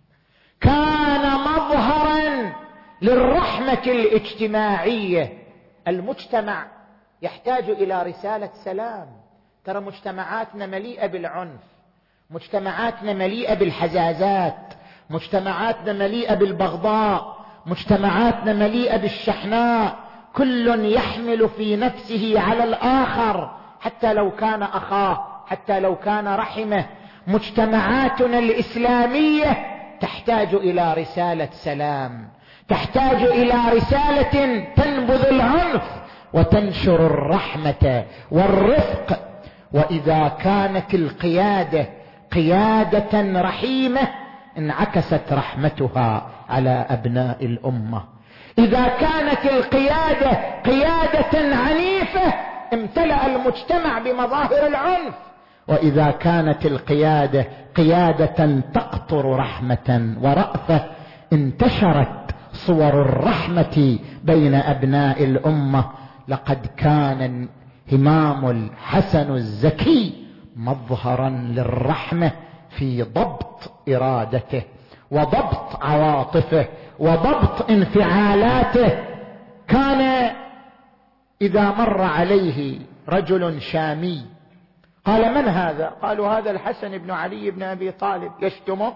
كان مظهرا للرحمة الاجتماعية. المجتمع يحتاج إلى رسالة سلام. ترى مجتمعاتنا مليئة بالعنف، مجتمعاتنا مليئة بالحزازات، مجتمعاتنا مليئة بالبغضاء، مجتمعاتنا مليئة بالشحناء. كل يحمل في نفسه على الآخر حتى لو كان أخاه، حتى لو كان رحمه. مجتمعاتنا الإسلامية تحتاج إلى رسالة سلام، تحتاج إلى رسالة تنبذ العنف وتنشر الرحمة والرفق. وإذا كانت القيادة قيادة رحيمة انعكست رحمتها على أبناء الأمة. إذا كانت القيادة قيادة عنيفة امتلأ المجتمع بمظاهر العنف. وإذا كانت القيادة قيادة تقطر رحمة ورأفة انتشرت صور الرحمة بين أبناء الأمة. لقد كان الإمام الحسن الزكي مظهرا للرحمة في ضبط إرادته وضبط عواطفه وضبط انفعالاته. كان إذا مر عليه رجل شامي قال: من هذا؟ قالوا: هذا الحسن بن علي بن أبي طالب، يشتمه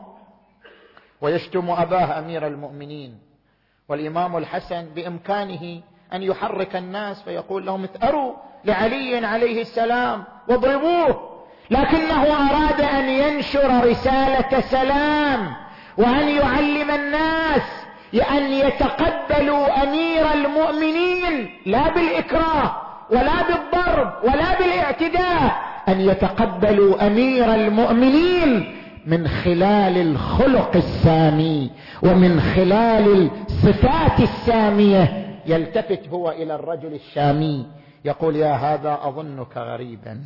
ويشتم أباه أمير المؤمنين. والإمام الحسن بإمكانه أن يحرك الناس فيقول لهم: اثأروا لعلي عليه السلام واضربوه، لكنه أراد أن ينشر رسالة سلام وأن يعلم الناس أن يتقبلوا أمير المؤمنين لا بالإكراه ولا بالضرب ولا بالاعتداء، أن يتقبلوا أمير المؤمنين من خلال الخلق السامي ومن خلال الصفات السامية. يلتفت هو إلى الرجل الشامي يقول: يا هذا أظنك غريبا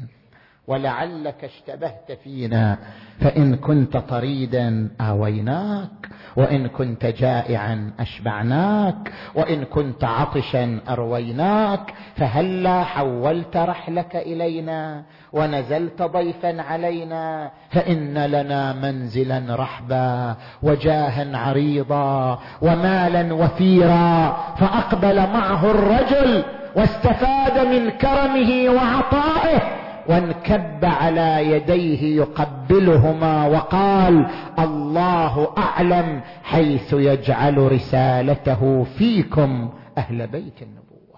ولعلك اشتبهت فينا، فإن كنت طريدا آويناك، وإن كنت جائعا أشبعناك، وإن كنت عطشا أرويناك، فهلا حولت رحلك إلينا ونزلت ضيفا علينا، فإن لنا منزلا رحبا وجاها عريضا ومالا وفيرا. فأقبل معه الرجل واستفاد من كرمه وعطائه وانكب على يديه يقبلهما وقال: الله أعلم حيث يجعل رسالته فيكم أهل بيت النبوة.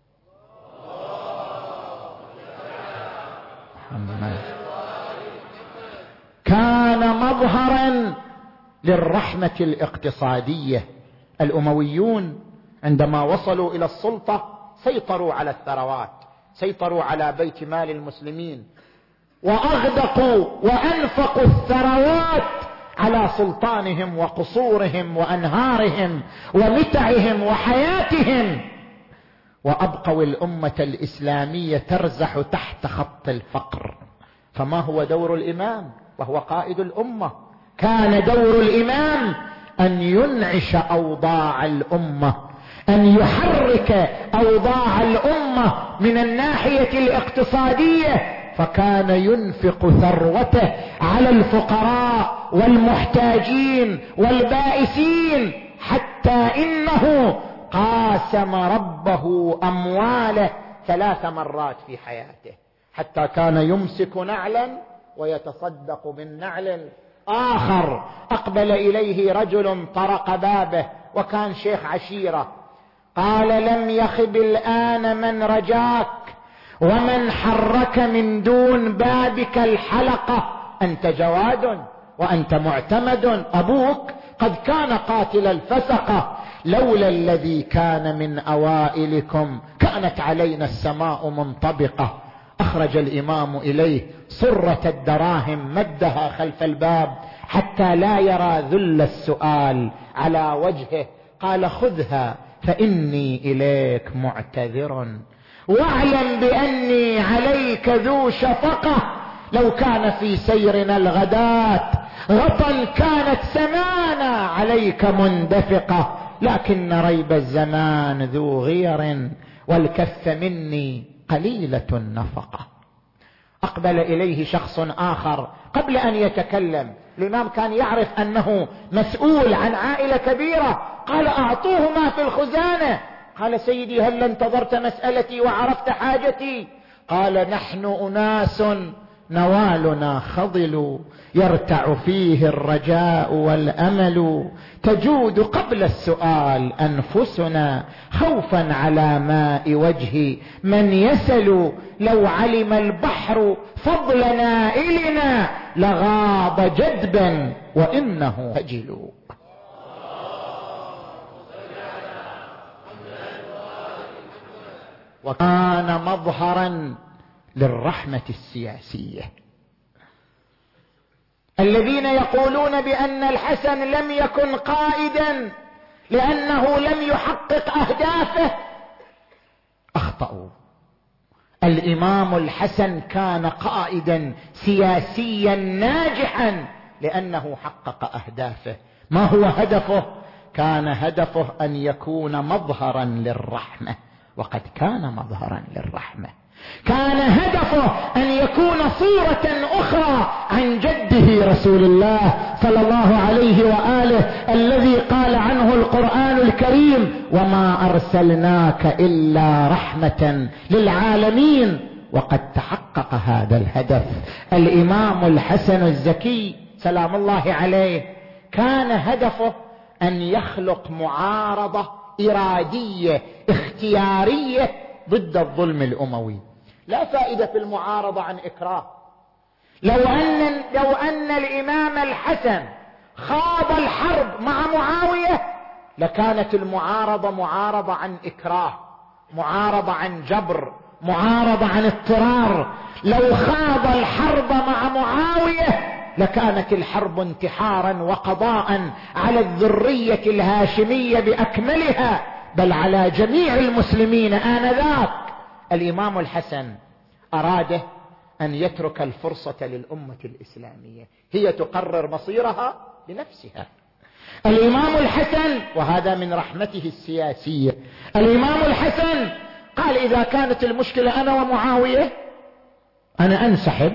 كان مظهرا للرحمة الاقتصادية. الأمويون عندما وصلوا إلى السلطة سيطروا على الثروات، سيطروا على بيت مال المسلمين، وأغدقوا وأنفقوا الثروات على سلطانهم وقصورهم وأنهارهم ومتعهم وحياتهم، وأبقوا الأمة الإسلامية ترزح تحت خط الفقر. فما هو دور الإمام وهو قائد الأمة؟ كان دور الإمام أن ينعش أوضاع الأمة، أن يحرك أوضاع الأمة من الناحية الاقتصادية. فكان ينفق ثروته على الفقراء والمحتاجين والبائسين، حتى إنه قاسم ربه أمواله 3 مرات في حياته، حتى كان يمسك نعلا ويتصدق من نعل آخر. أقبل إليه رجل طرق بابه وكان شيخ عشيرة، قال: لم يخب الآن من رجاك ومن حرك من دون بابك الحلقة، أنت جواد وأنت معتمد، أبوك قد كان قاتل الفسقة، لولا الذي كان من أوائلكم كانت علينا السماء منطبقة. أخرج الإمام إليه صرة الدراهم مدها خلف الباب حتى لا يرى ذل السؤال على وجهه، قال: خذها فإني إليك معتذر، واعلم بأني عليك ذو شفقة، لو كان في سيرنا الغداة غطا كانت سمانا عليك مندفقة، لكن ريب الزمان ذو غير والكف مني قليلة النفقة. أقبل إليه شخص آخر قبل أن يتكلم. الإمام كان يعرف أنه مسؤول عن عائلة كبيرة، قال: أعطوه ما في الخزانة. قال: سيدي هل انتظرت مسألتي وعرفت حاجتي؟ قال: نحن أناس نوالنا خضل يرتع فيه الرجاء والأمل تجود قبل السؤال أنفسنا خوفا على ماء وجه من يسل لو علم البحر فضل نائلنا لغاض جدبا وإنه هجل. وكان مظهرا للرحمة السياسية. الذين يقولون بأن الحسن لم يكن قائدا لأنه لم يحقق أهدافه أخطأوا. الإمام الحسن كان قائدا سياسيا ناجحا لأنه حقق أهدافه. ما هو هدفه؟ كان هدفه أن يكون مظهرا للرحمة، وقد كان مظهرا للرحمة. كان هدفه أن يكون صورة أخرى عن جده رسول الله صلى الله عليه وآله الذي قال عنه القرآن الكريم وما أرسلناك إلا رحمة للعالمين. وقد تحقق هذا الهدف. الإمام الحسن الزكي سلام الله عليه كان هدفه أن يخلق معارضة إرادية اختيارية ضد الظلم الأموي. لا فائدة في المعارضة عن إكراه. لو أن الإمام الحسن خاض الحرب مع معاوية لكانت المعارضة معارضة عن إكراه، معارضة عن جبر، معارضة عن اضطرار. لو خاض الحرب مع معاوية لكانت الحرب انتحارا وقضاء على الذرية الهاشمية بأكملها، بل على جميع المسلمين آنذاك. الإمام الحسن أراد أن يترك الفرصة للأمة الإسلامية، هي تقرر مصيرها بنفسها. الإمام الحسن، وهذا من رحمته السياسية، الإمام الحسن قال إذا كانت المشكلة أنا ومعاوية أنا أنسحب،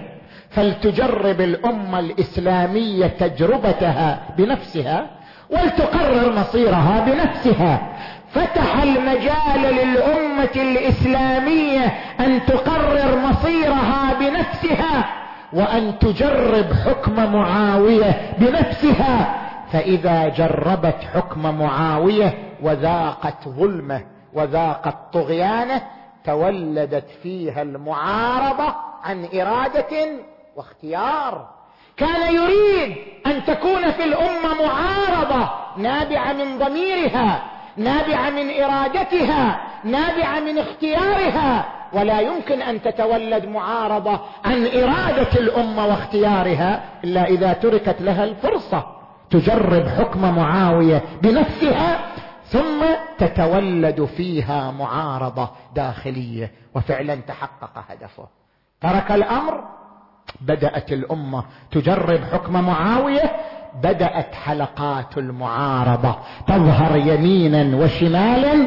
فلتجرب الأمة الإسلامية تجربتها بنفسها ولتقرر مصيرها بنفسها. فتح المجال للأمة الإسلامية أن تقرر مصيرها بنفسها وأن تجرب حكم معاوية بنفسها. فإذا جربت حكم معاوية وذاقت ظلمه وذاقت طغيانه تولدت فيها المعارضة عن إرادة واختيار. كان يريد أن تكون في الأمة معارضة نابعة من ضميرها، نابعة من إرادتها، نابعة من اختيارها، ولا يمكن أن تتولد معارضة عن إرادة الأمة واختيارها إلا إذا تركت لها الفرصة تجرب حكم معاوية بنفسها ثم تتولد فيها معارضة داخلية. وفعلا تحقق هدفه. ترك الأمر، بدأت الأمة تجرب حكم معاوية، بدأت حلقات المعارضة تظهر يمينا وشمالا،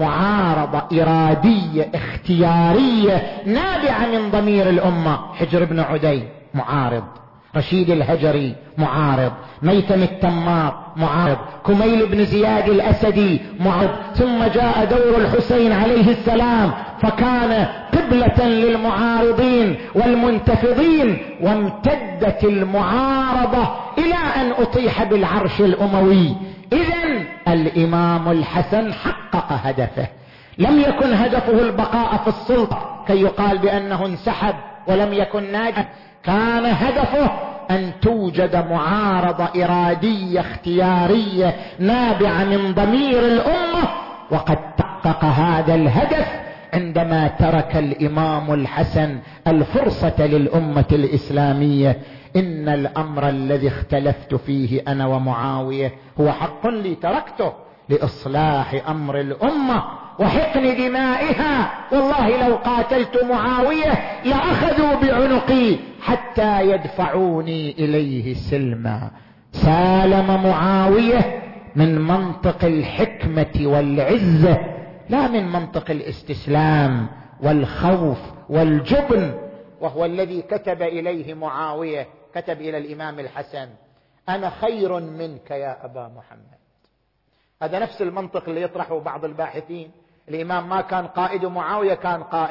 معارضة إرادية اختيارية نابعة من ضمير الأمة. حجر بن عدي معارض، رشيد الهجري معارض، ميتم التمار معارض، كميل بن زياد الأسدي معارض، ثم جاء دور الحسين عليه السلام فكان قبلة للمعارضين والمنتفضين، وامتدت المعارضة إلى أن أطيح بالعرش الأموي. إذن الإمام الحسن حقق هدفه. لم يكن هدفه البقاء في السلطة كي يقال بأنه انسحب ولم يكن ناجحا، كان هدفه أن توجد معارضة إرادية اختيارية نابعة من ضمير الأمة. وقد تحقق هذا الهدف عندما ترك الإمام الحسن الفرصة للأمة الإسلامية. إن الأمر الذي اختلفت فيه أنا ومعاوية هو حق لي تركته لإصلاح أمر الأمة وحقن دمائها. والله لو قاتلت معاوية لأخذوا بعنقي حتى يدفعوني إليه سلما. سالم معاوية من منطق الحكمة والعزة لا من منطق الاستسلام والخوف والجبن. وهو الذي كتب إليه معاوية، كتب إلى الإمام الحسن أنا خير منك يا أبا محمد. هذا نفس المنطق اللي يطرحه بعض الباحثين. الإمام ما كان قائد ومعاوية كان قائد،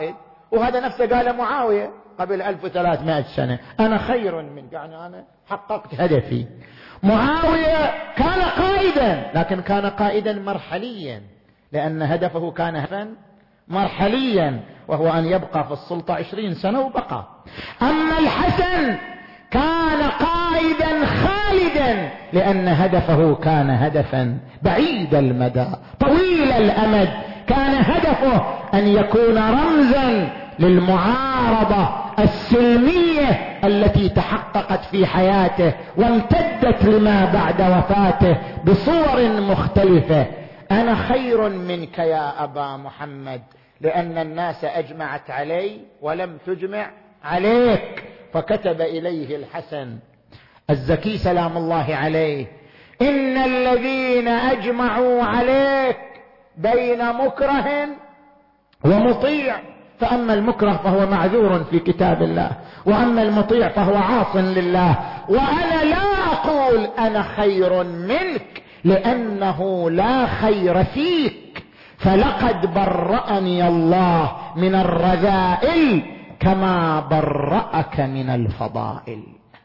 وهذا نفسه قال معاوية قبل 1300 سنة: أنا خير منك، يعني أنا حققت هدفي. معاوية كان قائدا، لكن كان قائدا مرحليا، لأن هدفه كان هدفا مرحليا، وهو أن يبقى في السلطة 20 سنة وبقى. أما الحسن كان قائدا خالدا، لأن هدفه كان هدفا بعيد المدى طويل الأمد. كان هدفه أن يكون رمزا للمعارضة السلمية التي تحققت في حياته وامتدت لما بعد وفاته بصور مختلفة. أنا خير منك يا أبا محمد، لأن الناس أجمعت علي ولم تجمع عليك. فكتب إليه الحسن الزكي سلام الله عليه: إن الذين أجمعوا عليك بين مكره ومطيع، فأما المكره فهو معذور في كتاب الله، وأما المطيع فهو عاص لله. وأنا لا أقول أنا خير منك، لأنه لا خير فيك، فلقد برأني الله من الرذائل كما برأك من الفضائل.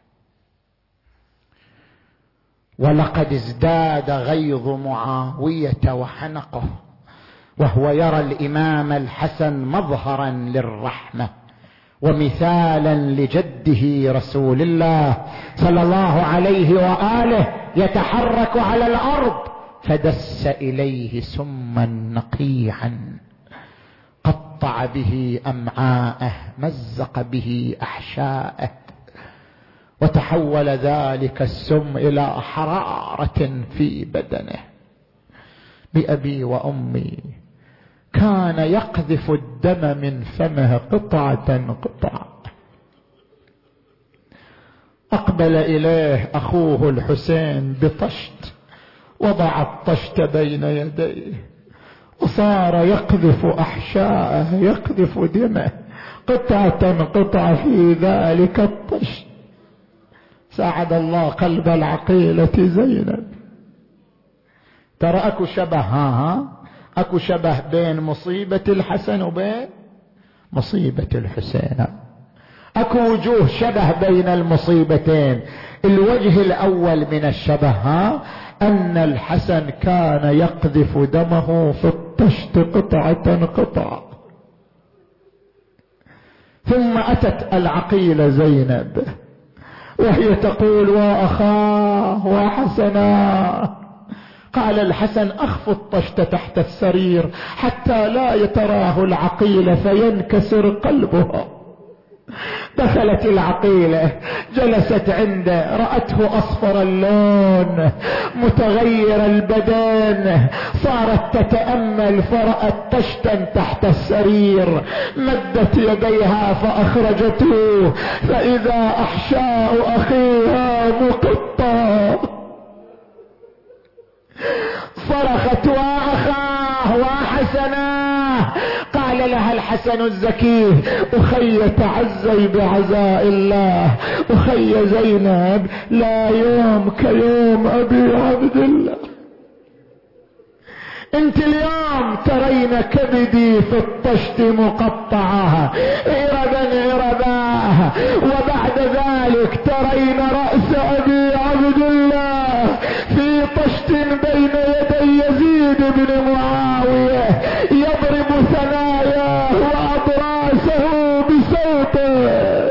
ولقد ازداد غيظ معاوية وحنقه وهو يرى الإمام الحسن مظهرا للرحمة ومثالا لجده رسول الله صلى الله عليه وآله يتحرك على الأرض، فدس إليه سما نقيعا قطع به أمعاءه، مزق به أحشاءه، وتحول ذلك السم إلى حرارة في بدنه. بأبي وأمي كان يقذف الدم من فمه قطعة قطعة. أقبل إليه أخوه الحسين بطشت، وضع الطشت بين يديه وصار يقذف أحشاءه، يقذف دمه قطعة قطعة في ذلك الطشت. ساعد الله قلب العقيلة زينب. ترى اكو شبه، اكو شبه بين مصيبة الحسن وبين مصيبة الحسين. اكو وجوه شبه بين المصيبتين. الوجه الاول من الشبه ان الحسن كان يقذف دمه في الطشت قطعة قطعة. ثم اتت العقيلة زينب وهي تقول: وأخاه وحسنا. قال الحسن: أخف الطشت تحت السرير حتى لا يتراه العقيلة فينكسر قلبها. دخلت العقيلة، جلست عنده، رأته أصفر اللون متغير البدن، صارت تتأمل فرأت طشتا تحت السرير، مدت يديها فأخرجته فإذا أحشاء أخيها مقطع. صرخت: وأخاه وحسناه. قال لها الحسن الزكي: أخي تعزي بعزاء الله، أخي زينب لا يوم كيوم أبي عبد الله، انت اليوم ترين كبدي في الطشت مقطعة عربا عربا، وبعد ذلك ترين رأس أبي عبد الله في طشت بين يدي يزيد بن معاوية يضرب ثناياه وأضراسه بصوته.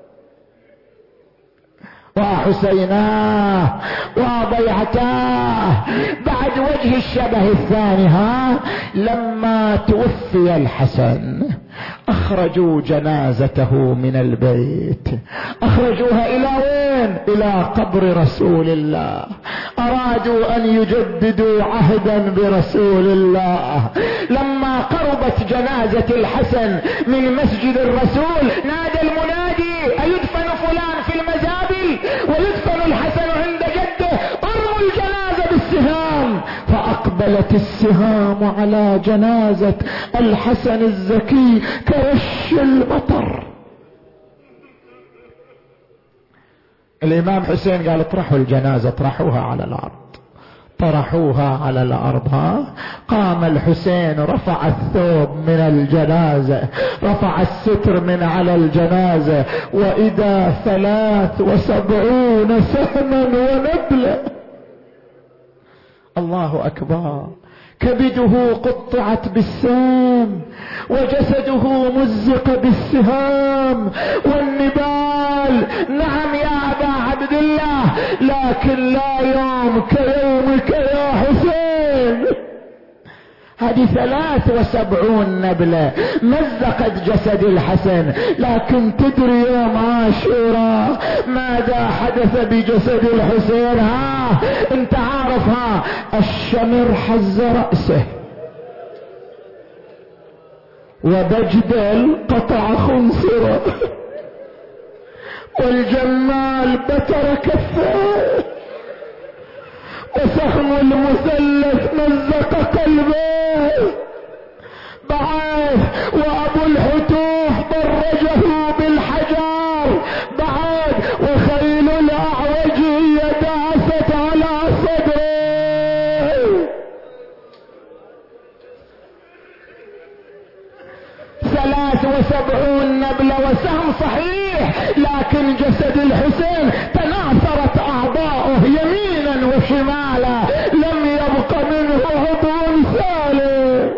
وحسيناه وضيعتاه. بعد وجه الشبه الثاني لما توفي الحسن اخرجوا جنازته من البيت، اخرجوها الى وين؟ الى قبر رسول الله. ارادوا ان يجددوا عهدا برسول الله. لما قربت جنازة الحسن من مسجد الرسول نادى المنادي: ايدفن فلان في المزابل ويدفن الحسن عند جده، ارموا الجنازة بالسهام. فاقبلت السهام على جنازة الحسن الزكي كرش المطر. الامام حسين قال: اطرحوا الجنازة، اطرحوها على الارض، طرحوها على الأرض. قام الحسين رفع الثوب من الجنازة، رفع الستر من على الجنازة، وإذا 73 سهما ونبلة. الله أكبر. كبده قطعت بالسام، وجسده مزق بالسهام والنبال. نعم يا أبا عبد الله، لكن لا يوم كيومك يا حسين. هذه 73 نبلة مزقت جسد الحسن. لكن تدري يوم عاشوراء ماذا حدث بجسد الحسين؟ انت عارف، الشمر حز رأسه، وبجدل قطع خنصره، والجمال بتر كفه، وسهم المثلث مزق قلبه بعد، وابو الحتوح ضرجه بالحجار بعد، وخيل الاعوجي داست على صدره. 73 نبلة وسهم صحيح، لكن جسد الحسين تناثرت اعضاؤه يمينا وشمالا، لم يبق منه عضو سالم.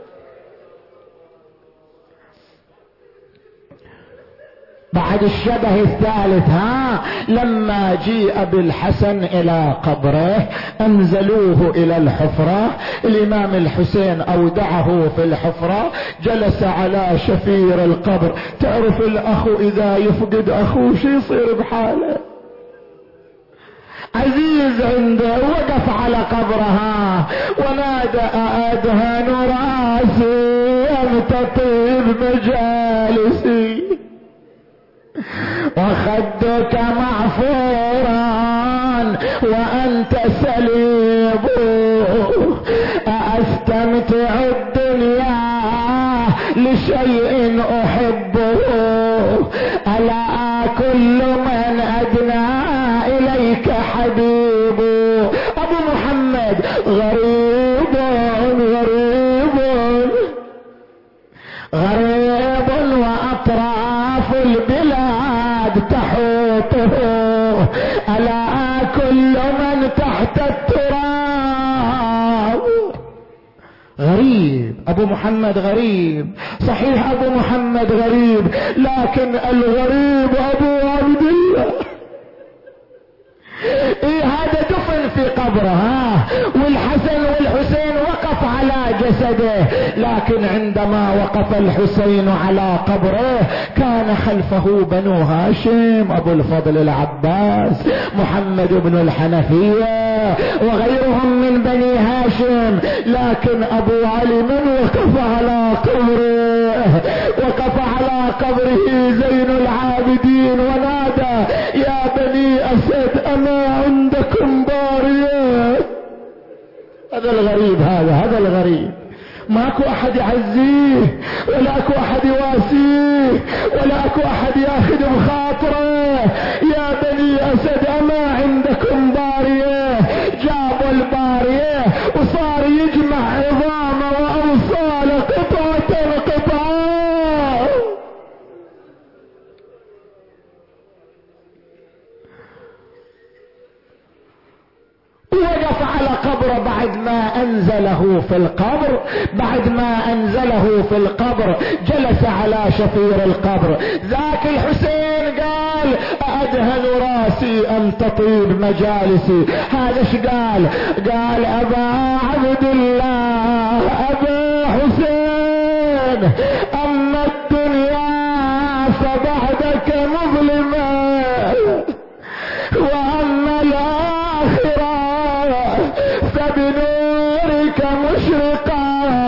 بعد الشبه الثالث، لما جيء بالحسن الى قبره انزلوه الى الحفرة. الامام الحسين اودعه في الحفرة، جلس على شفير القبر. تعرف الاخ اذا يفقد اخوه شي يصير بحاله؟ عزيز عنده، وقف على قبرها ونادى: أدهن راسي أنت طيب مجالسي، وخدك معفورا وأنت سليب، أستمتع الدنيا لشيء أحبه، ألا كل من أدنى إليك حبيب. أبو محمد غريب غريب غريب، وأطراف البلاد تحوطه، ألا كل من تحت التراب. غريب أبو محمد، غريب صحيح، أبو محمد غريب، لكن الغريب أبو عبد الله. هذا دفن في قبره، والحسن والحسين وقف على جسده، لكن عندما وقف الحسين على قبره كان خلفه بنو هاشم، ابو الفضل العباس، محمد بن الحنفية وغيرهم من بني هاشم. لكن ابو علي من وقف على قبره؟ وقف على قبره زين العابدين ونادى: يا بني اسد اما عندكم بارية. هذا الغريب، هذا الغريب، ماكو احد يعزيه، ولا اكو احد يواسيه، ولا اكو احد ياخذ بخاطره. يا بني اسد اما عندكم بارية؟ جابوا البارية وصار يجمع عظام واوصال قطعة قطعة. وقف على قبره بعد ما انزله في القبر، جلس على شفير القبر. ذاك الحسين قال: أدهن راسي أم تطيب مجالسي. هذا ايش قال؟ قال: أبا عبد الله، أبا حسين، أما الدنيا فبعدك مظلمة، وأما الآخرة فبنورك مشرقة.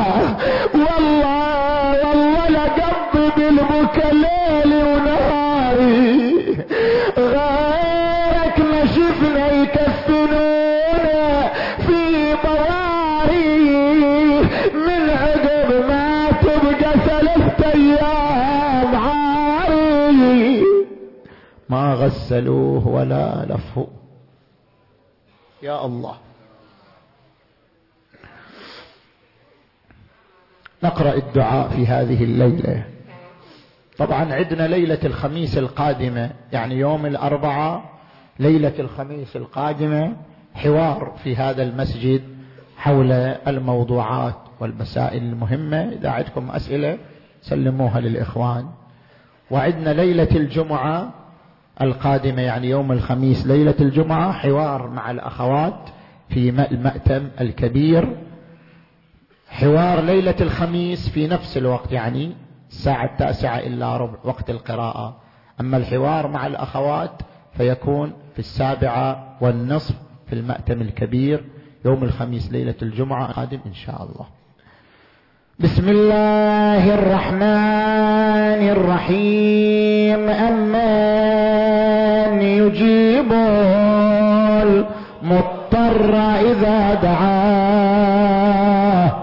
والله لقض بالبكى ليلي ونهاري، غيرك ما شفنا يكفنونا في بواري، من عقب ما تبقى 3 أيام عاري، ما غسلوه ولا لفوا. يا الله، نقرأ الدعاء في هذه الليلة. طبعا عندنا ليلة الخميس القادمة، يعني يوم الأربعاء ليلة الخميس القادمة حوار في هذا المسجد حول الموضوعات والمسائل المهمة. إذا عندكم أسئلة سلموها للإخوان. وعندنا ليلة الجمعة القادمة، يعني يوم الخميس ليلة الجمعة حوار مع الأخوات في المأتم الكبير. حوار ليلة الخميس في نفس الوقت، يعني الساعة 9:15 وقت القراءة. أما الحوار مع الأخوات فيكون في 7:15 في المأتم الكبير يوم الخميس ليلة الجمعة القادم إن شاء الله. بسم الله الرحمن الرحيم. أمن يجيب المضطر إذا دعاه،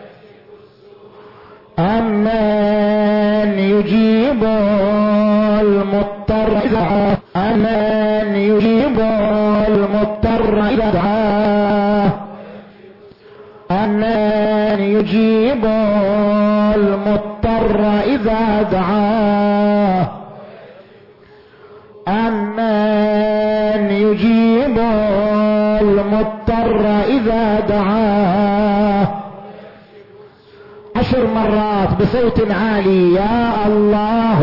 أمن يجيب المضطر إذا دعاه، أمن يجيب المضطر إذا دعاه، أمن يجيب المضطر إذا دعاه، أمن يجيب المضطر إذا دعاه. 10 مرات بصوت عالي. يا الله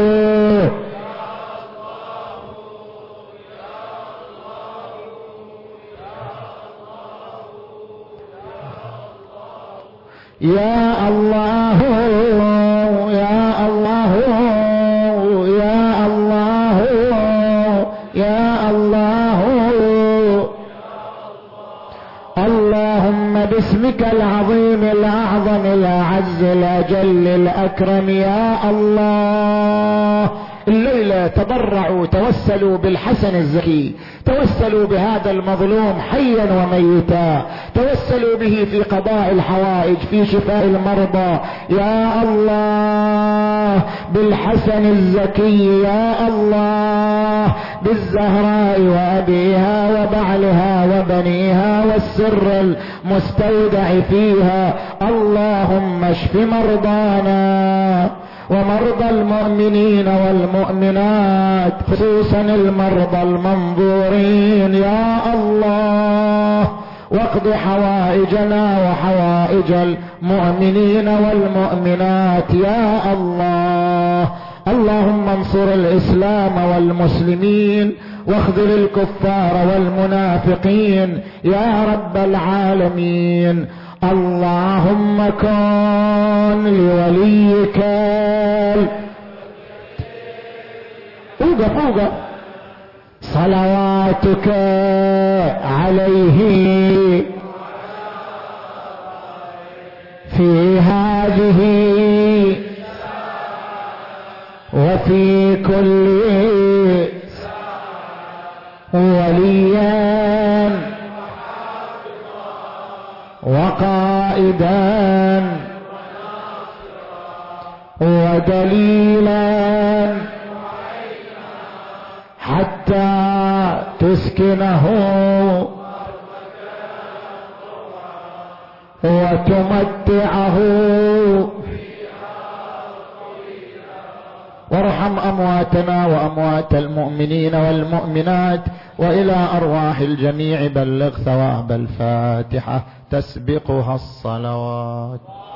يا الله يا الله يا الله يا الله. اللهم باسمك العظيم الأعظم الأعز الأجل الأكرم يا الله. الليلة تضرعوا توسلوا بالحسن الزكي، توسلوا بهذا المظلوم حيا وميتا، توسلوا به في قضاء الحوائج، في شفاء المرضى يا الله. بالحسن الزكي يا الله، بالزهراء وأبيها وبعلها وبنيها والسر المستودع فيها. اللهم اشف مرضانا ومرضى المؤمنين والمؤمنات، خصوصا المرضى المنظورين يا الله. واقض حوائجنا وحوائج المؤمنين والمؤمنات يا الله. اللهم انصر الإسلام والمسلمين واخذل الكفار والمنافقين يا رب العالمين. اللهم كن لوليك فوق صلواتك عليه في هذه وفي كل وليا وقائدا ودليلا حتى تسكنه وتمتعه. وارحم أمواتنا وأموات المؤمنين والمؤمنات، وإلى أرواح الجميع بلغ ثواب الفاتحة تسبقها الصلوات.